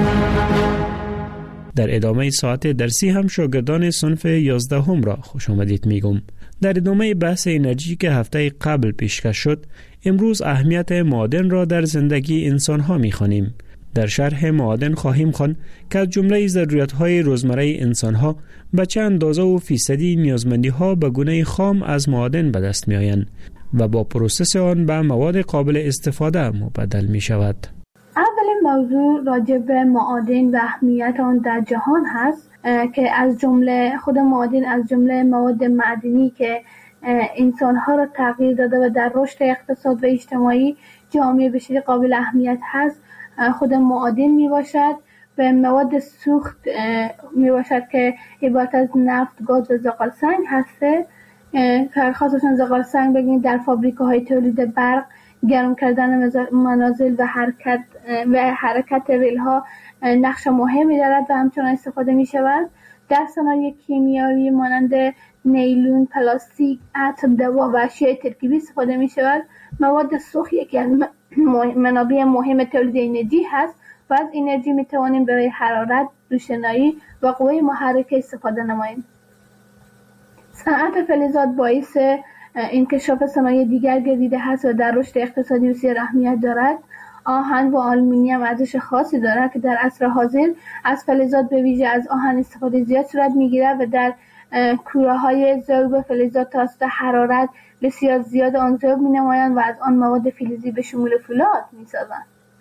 در ادامه ساعت درسی هم شاگردان صنف 11 هم را خوش آمدید میگم. در ادامه بحث انرژی که هفته قبل پیشکش شد، امروز اهمیت معادن را در زندگی انسان ها میخوانیم. در شرح معادن خواهیم خواند که از جمله ضروریات‌های روزمره انسان‌ها به چه اندازه و فیصدی نیازمندی‌ها به گونه خام از معادن به دست می‌آیند و با پروسس آن به مواد قابل استفاده مبدل می‌شود. اولین موضوع راجع به معادن و اهمیت آن در جهان هست که از جمله خود معادن از جمله مواد معدنی که انسان‌ها را تغییر داده و در رشد اقتصاد و اجتماعی جامعه بشری قابل اهمیت هست خود معادن می باشد. و مواد سوخت می باشد که عبارت از نفت، گاز و زغال سنگ هسته که خاصشان زغال سنگ بگیم در فابریکه‌های تولید برق، گرم کردن منازل و حرکت ریل‌ها نقش مهمی دارد و همچنان استفاده می شود. در صنایع کیمیایی مانند نیلون، پلاستیک، عطر، دوا و اشیاء ترکیبی استفاده می شود. مواد سوخت یکی از منابع مهم تولید انرژی هست و از انرژی می توانیم برای حرارت، روشنایی و قوه محرکه استفاده نماییم. صنعت فلزات باعث انکشاف صنایع دیگر گردیده هست و در رشد اقتصادی بسیار اهمیت دارد. آهن و آلومینیوم ارزش خاصی دارد که در عصر حاضر از فلزات به ویژه از آهن استفاده زیاد صورت می‌گیرد و در کوره‌های ذوب فلزات توسط حرارت بسیار زیاد آن ذوب می‌نمایند و از آن مواد فلزی به شمول فولاد می‌سازند.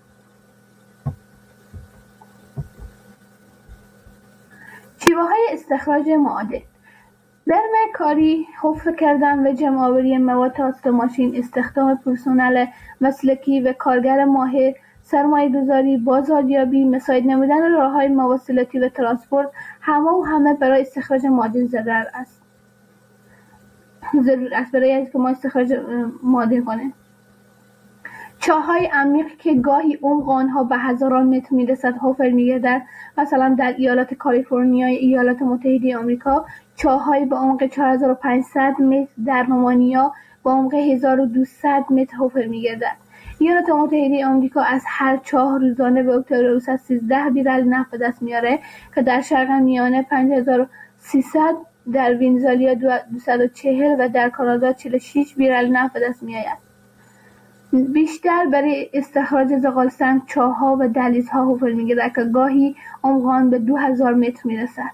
شیوه‌های استخراج معادن: برمه کاری، حفر کردن و جمع‌آوری مواد توسط ماشین، استخدام پرسنل مسلکی و کارگر ماهر، سرمایه‌گذاری، بازاریابی، مساعد نمودن راه‌های مواصلاتی و ترانسپورت همه برای استخراج معادن ضرور است برای اینکه ما استخراج معادن کنیم. چاه‌های عمیق که گاهی عمق آنها به هزاران متر می‌رسد حفر می‌گردد. مثلا در ایالات کالیفرنیا ایالات متحده آمریکا چاه‌های به عمق 4500 متر، در رومانیا به عمق 1200 متر حفر می‌گردد. ایالات متحده آمریکا از هر چاه روزانه به طور 13 بیرل نفت به دست میاره که در شرق میانه 5300، در ونزوئلا 240 و در کانادا 46 بیرل نفت به دست میآید. بیشتر برای استخراج زغال سنگ چاه‌ها و دهلیزها حفر می‌گردد که گاهی عمق آن به 2000 متر میرسد.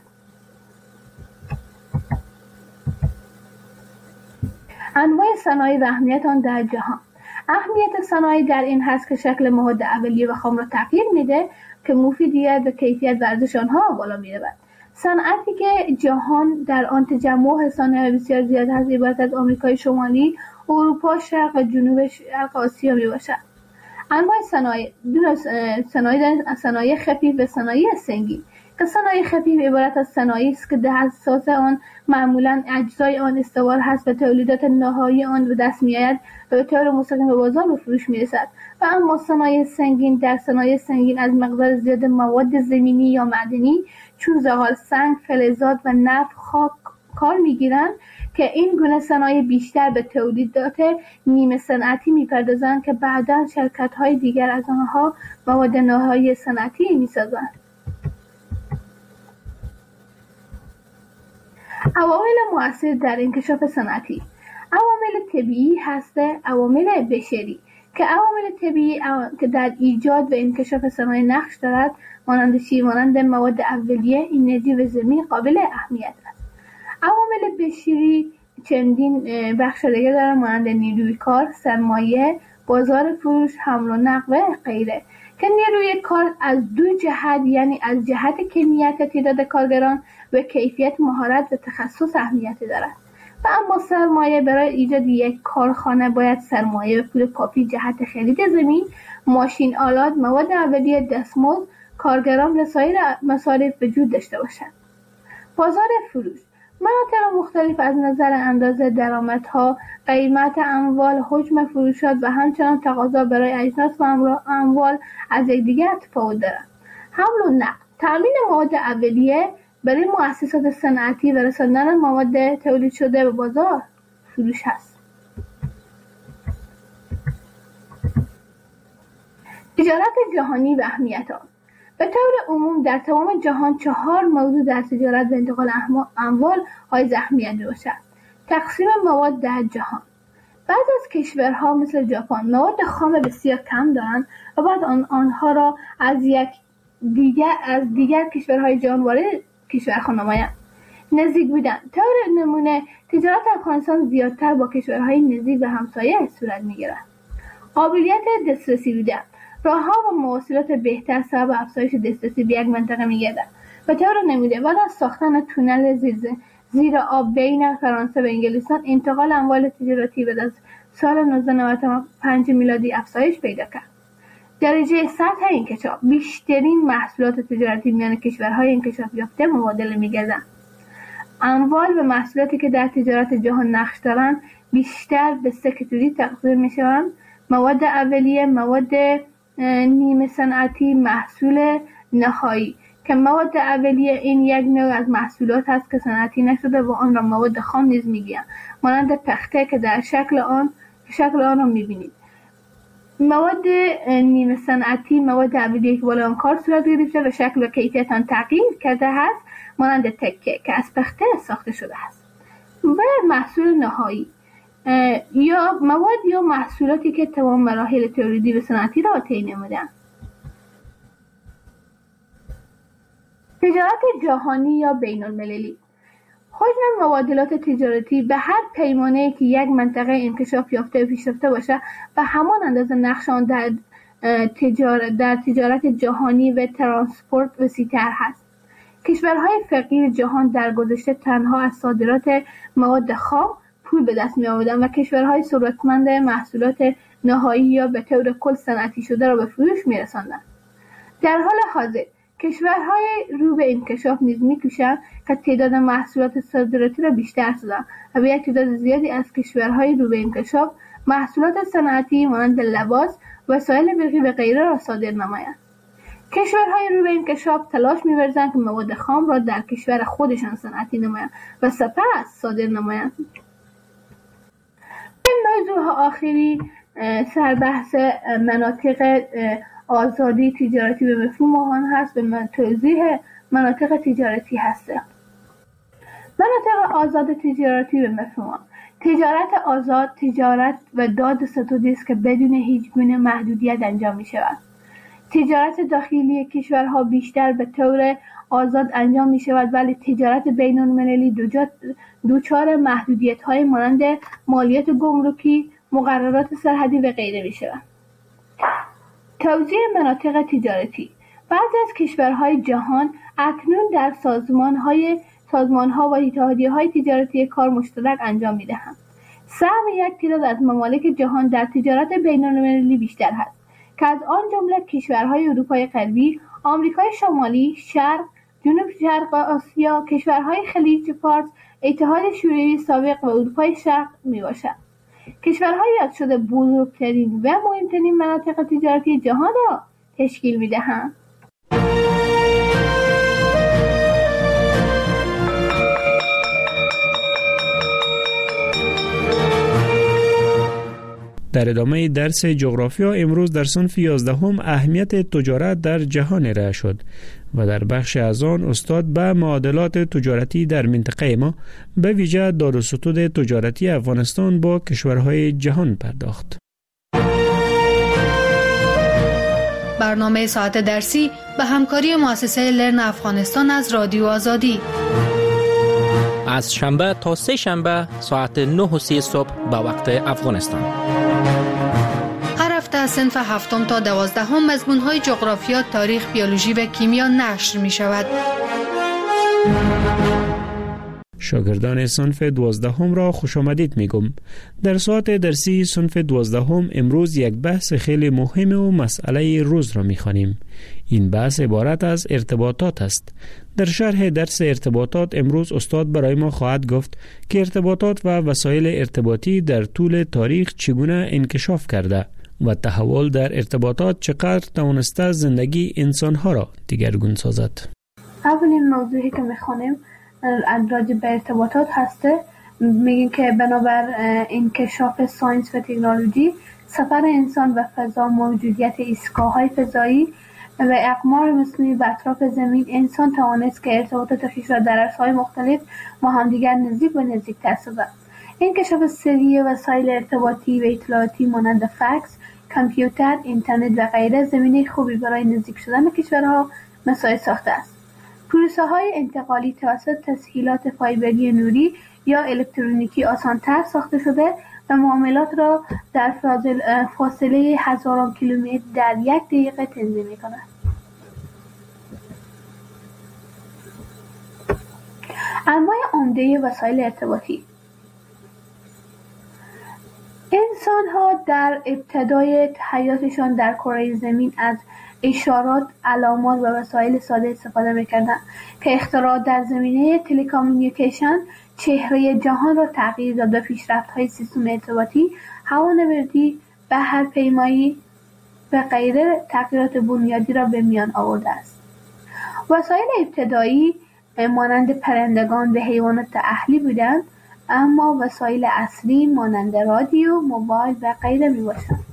انواع صنایع و اهمیت آن در جهان. اهمیت صنایع در این هست که شکل مواد اولیه و خام را تغییر میده که مفیدیت و کیفیت و ارزش آنها بالا میرود. صنعتی که جهان در آن تجمع صنایع بسیار زیاد هست عبارت از آمریکای شمالی، اروپا، شرق و جنوب شرق آسیا می باشد. انواع صنایع خفیف و صنایع سنگین که صنایع خفیف عبارت از صنایعی است که در اساس آن معمولا اجزای آن استوار هست و تولیدات نهایی آن به دست میآید و به طور مستقیم به بازار به فروش میرسد. و اما صنایع سنگین، در صنایع سنگین از مقدار زیاد مواد زمینی یا معدنی چون زغال سنگ، فلزات و نفت خاک کار میگیرند که این گونه صنایع بیشتر به تولیدات نیمه صنعتی میپردازند که بعداً شرکت‌های دیگر از آنها مواد نهایی صنعتی میسازند. عوامل مؤثر در انکشاف صنعتی: عوامل طبیعی هسته، عوامل بشری که عوامل طبیعی که در ایجاد و انکشاف صنایع نقش دارد مانند مواد اولیه، انرژی و زمین قابل اهمیت است. عوامل بشری چندین بخش دیگر دارند مانند نیروی کار، سرمایه، بازار فروش، حمل و نقل و غیره که نیروی کار از دو جهت یعنی از جهت کمیت تعداد کارگران و کیفیت مهارت و تخصص اهمیت دارد. و اما سرمایه برای ایجاد یک کارخانه باید سرمایه و پول کافی جهت خرید زمین، ماشین آلات، مواد اولیه، دستمزد، کارگران و سایر مصارف وجود داشته باشد. بازار فروش: مناطق مختلف از نظر اندازه درآمدها، قیمت اموال، حجم فروشات و همچنان تقاضا برای اجناس و اموال از یکدیگر تفاوت دارند. حمل و نقل: تامین مواد اولیه برای مؤسسات صنعتی و رساندن مواد تولید شده به بازار فروش است. تجارت جهانی و اهمیت آن: به طور عموم در تمام جهان 4 موضوع در تجارت و انتقال اموال حائز اهمیت میباشد. تقسیم مواد در جهان: بعض از کشورها مثل ژاپن مواد خام بسیار کم دارند و بعد آنها را از دیگر کشورهای جهان وارد کشورها نمایند. نزدیک بودن. طور نمونه تجارت افغانستان زیادتر با کشورهای نزدیک و همسایه صورت می‌گیرد. قابلیت دسترسی بودن. راه‌ها و مواصلات بهتر سبب افزایش دسترسی به یک منطقه می‌گردد. به طور نمونه بعد از ساختن تونل زیر آب بین فرانسه و انگلستان انتقال اموال تجارتی بعد از سال 1995 میلادی افزایش پیدا کرد. درجه سطح انکشاف. بیشترین محصولات تجارتی میان کشورهای انکشاف یافته مبادله می‌گردند. اموال و محصولاتی که در تجارت جهان نقش دارند بیشتر به سه کاتگوری تقسیم می‌شوند: مواد اولیه، مواد نیمه صنعتی، محصول نهایی. که مواد اولیه این یک نوع از محصولات است که صنعتی نشده و آن را مواد خام نیز می‌گویند، مانند تخته که در شکل آن را می‌بینید. مواد نیمه صنعتی مواد اولیه که بالا آن کار صورت گرفته و شکل و کیفیت آن تغییر کرده است، مانند تکه که از پخته ساخته شده است. و محصول نهایی یا مواد یا محصولاتی که تمام مراحل تولیدی و صنعتی را طی نموده‌اند. تجارت جهانی یا بین المللی. حجم مبادلات تجارتی به هر پیمانه‌ای که یک منطقه انکشاف یافته و پیشرفته باشد به همان اندازه نقش آن در تجارت جهانی و ترانسپورت وسیع‌تر هست. کشورهای فقیر جهان در گذشته تنها از صادرات مواد خام پول به دست می‌آوردند و کشورهای ثروتمند محصولات نهایی یا به طور کل صنعتی شده را به فروش می‌رساندند. در حال حاضر کشورهای رو به انکشاف نیز می‌کوشند که تعداد محصولات صادراتی را بیشتر سازند و به یک تعداد زیادی از کشورهای رو به انکشاف محصولات صنعتی مانند لباس، وسایل برقی و غیره را صادر نمایند. کشورهای رو به انکشاف تلاش می‌ورزند که مواد خام را در کشور خودشان صنعتی نمایند و سپس صادر نمایند. این موضوع آخری سربحث مناطق آزادی تجارتی به مفهوم آن هست. به توضیح مناطق تجارتی هست. مناطق آزاد تجارتی به مفهوم تجارت آزاد، تجارت و داد ستودی است که بدون هیچ گونه محدودیت انجام می شود. تجارت داخلی کشورها بیشتر به طور آزاد انجام می شود، ولی تجارت بین المللی دوچار محدودیت های مانند مالیات گمرکی، مقررات سرحدی و غیره می شود. توزیع مناطق تجارتی. بعضی از کشورهای جهان اکنون در سازمان‌ها و اتحادیه‌های تجارتی کار مشترک انجام می‌دهند. سهم یک تعداد از ممالک جهان در تجارت بین‌المللی بیشتر است که از آن جمله کشورهای اروپای غربی، آمریکای شمالی، شرق، جنوب شرق آسیا، کشورهای خلیج فارس، اتحاد شوروی سابق و اروپای شرق میباشد. کشورهای یاد شده بزرگترین و مهمترین مناطق تجارتی جهان را تشکیل می‌دهند. در ادامه درس جغرافیا امروز در صنف 11 اهمیت تجارت در جهان ارائه شد و در بخش از آن استاد به معادلات تجارتی در منطقه ما به ویژه داد و ستد تجارتی افغانستان با کشورهای جهان پرداخت. برنامه ساعت درسی به همکاری مؤسسه لرن افغانستان از رادیو آزادی از شنبه تا سه شنبه ساعت 9:30 صبح به وقت افغانستان. هر هفته از صنف 7 تا 12 مضمون‌های جغرافیا، تاریخ، بیولوژی و کیمیا نشر می‌شود. شاگردان صنف 12 را خوش آمدید میگم. در ساعت درسی صنف 12 امروز یک بحث خیلی مهم و مسئله روز را می‌خوانیم. این بحث عبارت از ارتباطات است. در شرح درس ارتباطات امروز استاد برای ما خواهد گفت که ارتباطات و وسایل ارتباطی در طول تاریخ چگونه انکشاف کرده و تحول در ارتباطات چقدر توانسته زندگی انسانها را دیگرگون سازد. اولین موضوعی که میخوانیم راجع به ارتباطات هسته. میگیم که بنابر انکشاف ساینس و تکنولوژی، سفر انسان و فضا، موجودیت ایستگاه‌های فضایی و اقمار مصنوعی بر اطراف زمین، انسان توانست که ارتباطات خویش را در عرصه‌های مختلف با همدیگر نزدیک و نزدیک‌تر سازد. انکشاف سری وسایل ارتباطی و اطلاعاتی مانند فکس، کامپیوتر، اینترنت و غیره زمینه خوبی برای نزدیک شدن کشورها مساعد ساخته است. پروسه‌های انتقالی توسط تسهیلات فایبری نوری یا الکترونیکی آسان‌تر ساخته شده و معاملات را در فاصله هزاران کیلومتر در 1 دقیقه تنظیم می‌کند. انواع عمده وسایل ارتباطی. انسان‌ها در ابتدای حیاتشان در کره زمین از اشارات، علامات و وسایل ساده استفاده می‌کردند که اختراعات در زمینه تلکامیونیکیشن چهره جهان را تغییر داد و پیشرفت‌های سیستم ارتباطی، هوانوردی، بحرپیمایی و غیره تغییرات بنیادی را به میان آورده است. وسایل ابتدایی مانند پرندگان و حیوانات اهلی بودند، اما وسایل اصلی مانند رادیو، موبایل و غیره میباشند.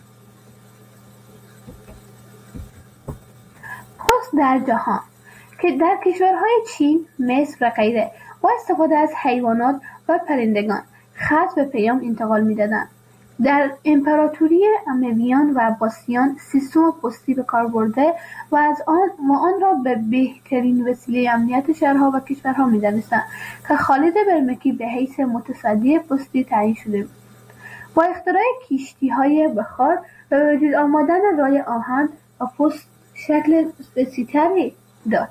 پست در جهان که در کشورهای چین، مصر و غیره با استفاده از حیوانات و پرندگان خط و پیام انتقال میدادند. در امپراتوری امویان و عباسیان سیستم پستی به کار برده و آن را به بهترین وسیله امنیت شهرها و کشورها می‌دانستند که خالد برمکی به حیث متصدی پستی تعیین شده بود. با اختراع کشتی‌های بخار و وجود آمدن رای آهن و پست شکل بسیط‌تری داد.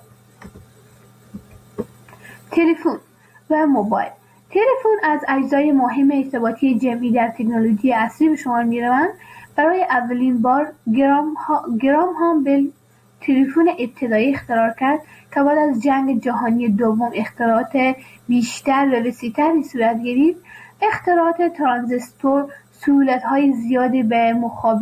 تلفن و موبایل. تلفن از اجزای مهم ارتباطی جمعی در تکنولوژی عصری به شمار می‌روند. برای اولین بار گرام بل تلفن ابتدایی اختراع کرد که بعد از جنگ جهانی دوم اختراعات بیشتر و وسیع‌تری صورت گرفت. اختراعات ترانزیستور سهولت‌های زیادی به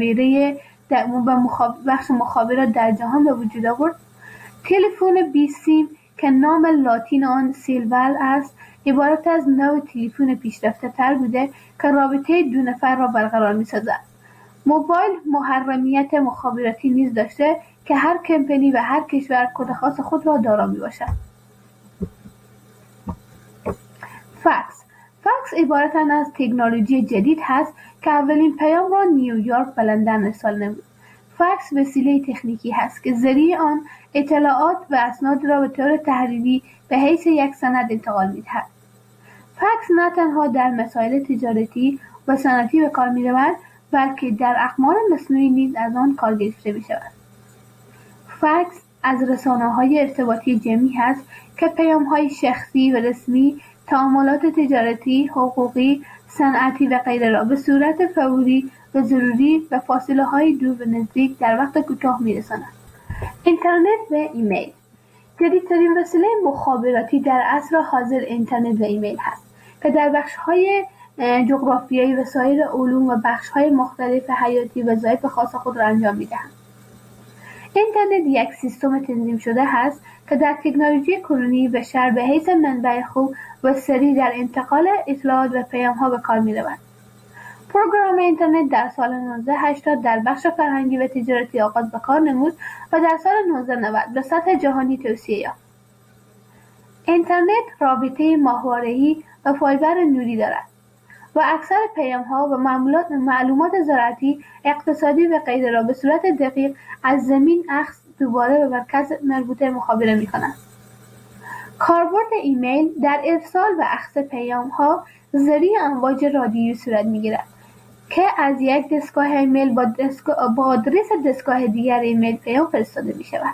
بخش مخابرات در جهان به وجود آورد. تلفن بی سیم که نام لاتین آن سیلور است، عبارت از نوع تلفن پیشرفته تر بوده که رابطه دو نفر را برقرار می سازد. موبایل محرمیت مخابراتی نیز داشته که هر کمپانی و هر کشور کد خاص خود را دارا می باشد. فکس عبارت از تکنولوژی جدید هست که اولین پیام را نیویورک و لندن ارسال نمود. فکس وسیله تکنیکی هست که ذریعه آن اطلاعات و اسناد را به طور تحریری به حیث یک سند انتقال می‌دهد. فکس نه تنها در مسائل تجارتی و صنعتی به کار می‌رود، بلکه در اقمار مصنوعی نیز از آن کار گرفته می‌شود. فکس از رسانه‌های ارتباطی جمعی هست که پیام‌های شخصی و رسمی، تعاملات تجارتی، حقوقی، صنعتی و غیره را به صورت فوری و ضروری و فاصله‌های دور و نزدیک در وقت کوتاه می‌رساند. اینترنت و ایمیل. جدیدترین وسیله مخابراتی در عصر حاضر اینترنت و ایمیل هست که در بخش‌های جغرافیایی و سایر علوم و بخش‌های مختلف حیاتی وظایف خاص خود را انجام می‌دهند. اینترنت یک سیستم تنظیم شده است که در تکنولوژی کنونی بشر به حیث منبع خوب و سریع در انتقال اطلاعات و پیام‌ها به کار می‌رود. پروگرام اینترنت در سال 1980 در بخش فرهنگی و تجارتی آغاز به کار نمود و در سال 1990 به سطح جهانی توسعه یافت. اینترنت رابطه ماهواره‌ای و فایبر نوری دارد و اکثر پیام‌ها و معلومات زراعتی، اقتصادی و غیره را به صورت دقیق از زمین اخذ دوباره به مرکز مربوطه مخابره می‌کند. کاربرد ایمیل در ارسال و اخذ پیام‌ها ذریعه امواج رادیویی صورت می‌گیرد که از یک دستگاه ایمیل با آدرس دستگاه دیگر ایمیل پیام فرستاده می‌شود.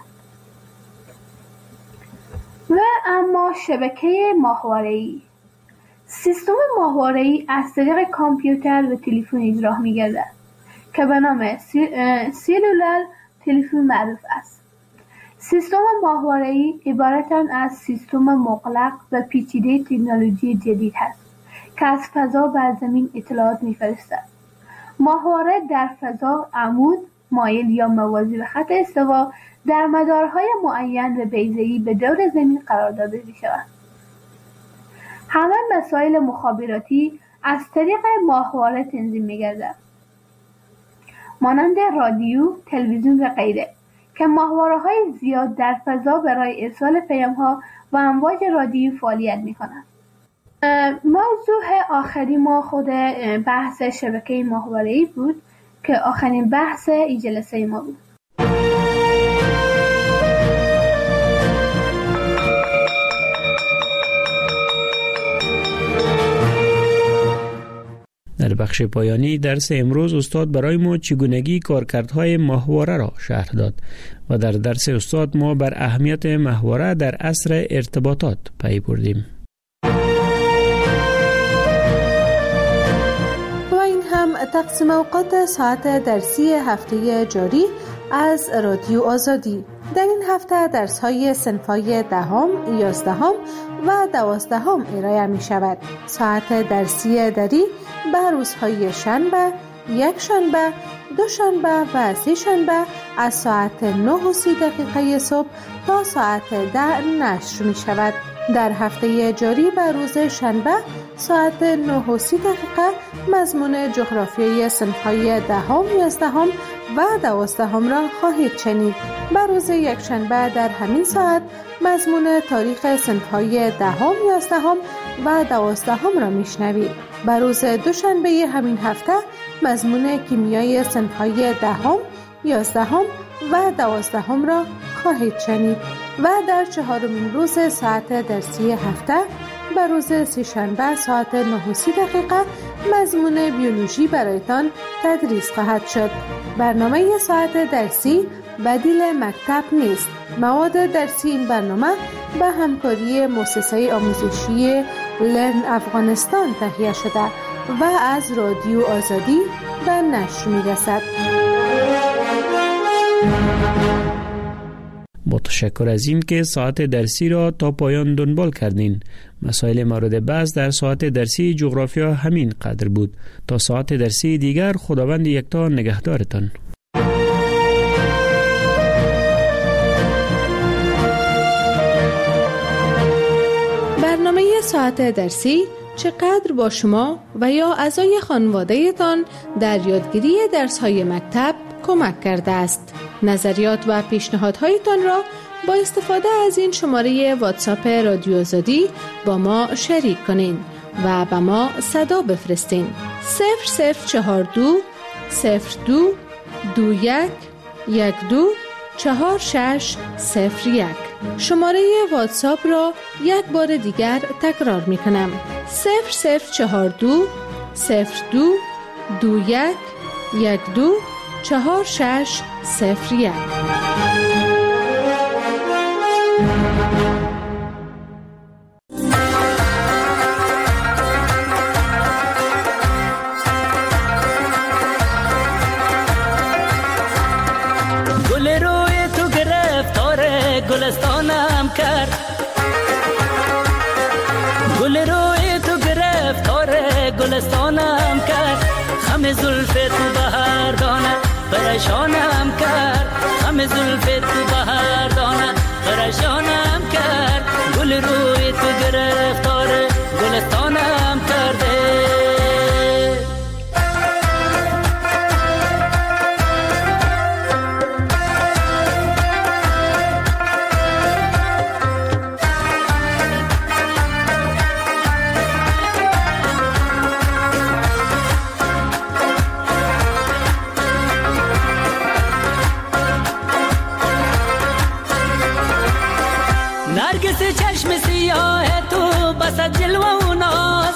و اما شبکه ماهواره‌ای. سیستم ماهواره‌ای از طریق کامپیوتر و تلفن اجرا می‌گردد که به نام سلولار تلفن معروف است. سیستم ماهواره‌ای عبارت از سیستم مغلق و پیچیده تکنولوژی جدید است که از فضا بر زمین اطلاعات می‌فرستد. ماهواره در فضا عمود، مایل یا موازی به خط استوا در مدارهای معین و بیضه‌ای به دور زمین قرار داده می‌شود. همه مسائل مخابراتی از طریق ماهواره تنظیم می‌گردد، مانند رادیو، تلویزیون و غیره که ماهواره‌های زیاد در فضا برای ارسال پیام‌ها و امواج رادیویی فعالیت می‌کنند. موضوع آخری ما خود بحث شبکه ماهواره‌ای بود که آخرین بحث این جلسه ما بود. در بخش پایانی درس امروز استاد برای ما چگونگی کارکردهای ماهواره را شرح داد و در درس استاد ما بر اهمیت ماهواره در عصر ارتباطات پی بردیم. و این هم تقسیم اوقات ساعت درسی هفته جاری از رادیو آزادی. در این هفته درس‌های صنف‌های 10، 11 و 12 ارائه می شود. ساعت درسی دری به روزهای شنبه، یک شنبه، دو شنبه و سه شنبه از ساعت 9:30 صبح تا ساعت 10 نشر می شود. در هفته جاری به روز شنبه ساعت 9:30 مضمون جغرافیای صنف‌های 10، 11 و 12 را خواهید شنید. به روز یک شنبه در همین ساعت مضمون تاریخ صنف‌های 10، 11 و 12 را میشنوید. به روز دوشنبه همین هفته مضمون کیمیای صنف‌های 10، 11 و 12 را خواهید شنید و در چهارمین روز ساعت درسی هفته به روز سه‌شنبه ساعت 9:30 مضمون بیولوژی برایتان تدریس خواهد شد. برنامه ساعت درسی بدیل مکتب نیست. مواد درسی این برنامه به همکاری مؤسسه آموزشی لرن افغانستان تهیه شده و از رادیو آزادی به نشر می‌رسد. با تشکر از این که ساعت درسی را تا پایان دنبال کردین. مسائل مورد بحث در ساعت درسی جغرافیا همین قدر بود. تا ساعت درسی دیگر خداوند یکتا نگهدارتان. برنامه ساعت درسی چقدر با شما و یا اعضای خانواده تان در یادگیری درس‌های مکتب کمک کرده است. نظریات و پیشنهادهایتان را با استفاده از این شماره واتساپ رادیو آزادی با ما شریک کنین و به ما صدا بفرستین. 0042 02 21 12 4601. شماره واتساپ را یک بار دیگر تکرار می کنم. 0042 02 21 12 4601. گل روی تو گرفتار گلستانم کرد، گل روی تو گرفتار گلستانم کرد، خم زلف تو بهار دانه پریشانم کرد، خم زلف تو بهار دانه پریشانم کرد، گل روی تو گرفتار گلستانم کرده. نرگس چشم سیاه تو بس جلوه و ناز،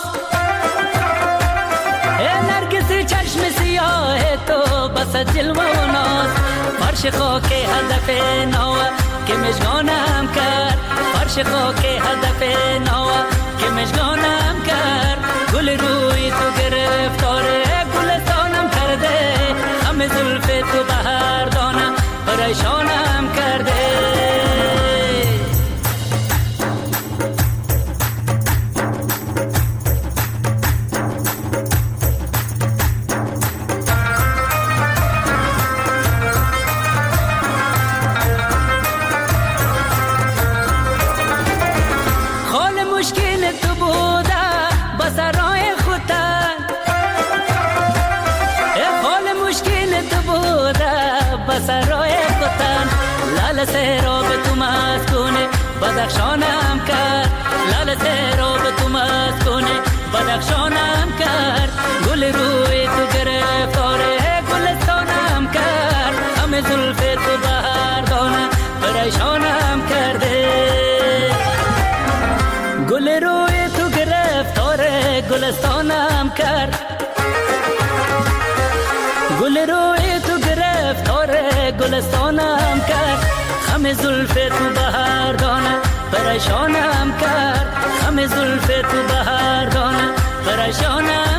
نرگس چشم سیاه تو بس جلوه و ناز، فرش خاک هدف نوه که مشگانم کرد، فرش خاک هدف نوه که مشگانم کرد، گل روی تو گرفتار گلستانم کرده، خم زلف تو بهار دانه پریشانم کرده. سرای کتن لال سیراب تو مسکونه بدخشانم کرد، لال سیراب تو مسکونه درخشانم کرد. گل روی تو گرفتار گلستانم کرد. همه زلف تو بهردانه پریشانم کرده. گل روی تو گرفتار گلستانم کرد. گل روی تو گرفتار گلستانم کرد. همه زلف تو بهردانه پریشانم کرد. همه زلف تو بهردانه پریشانم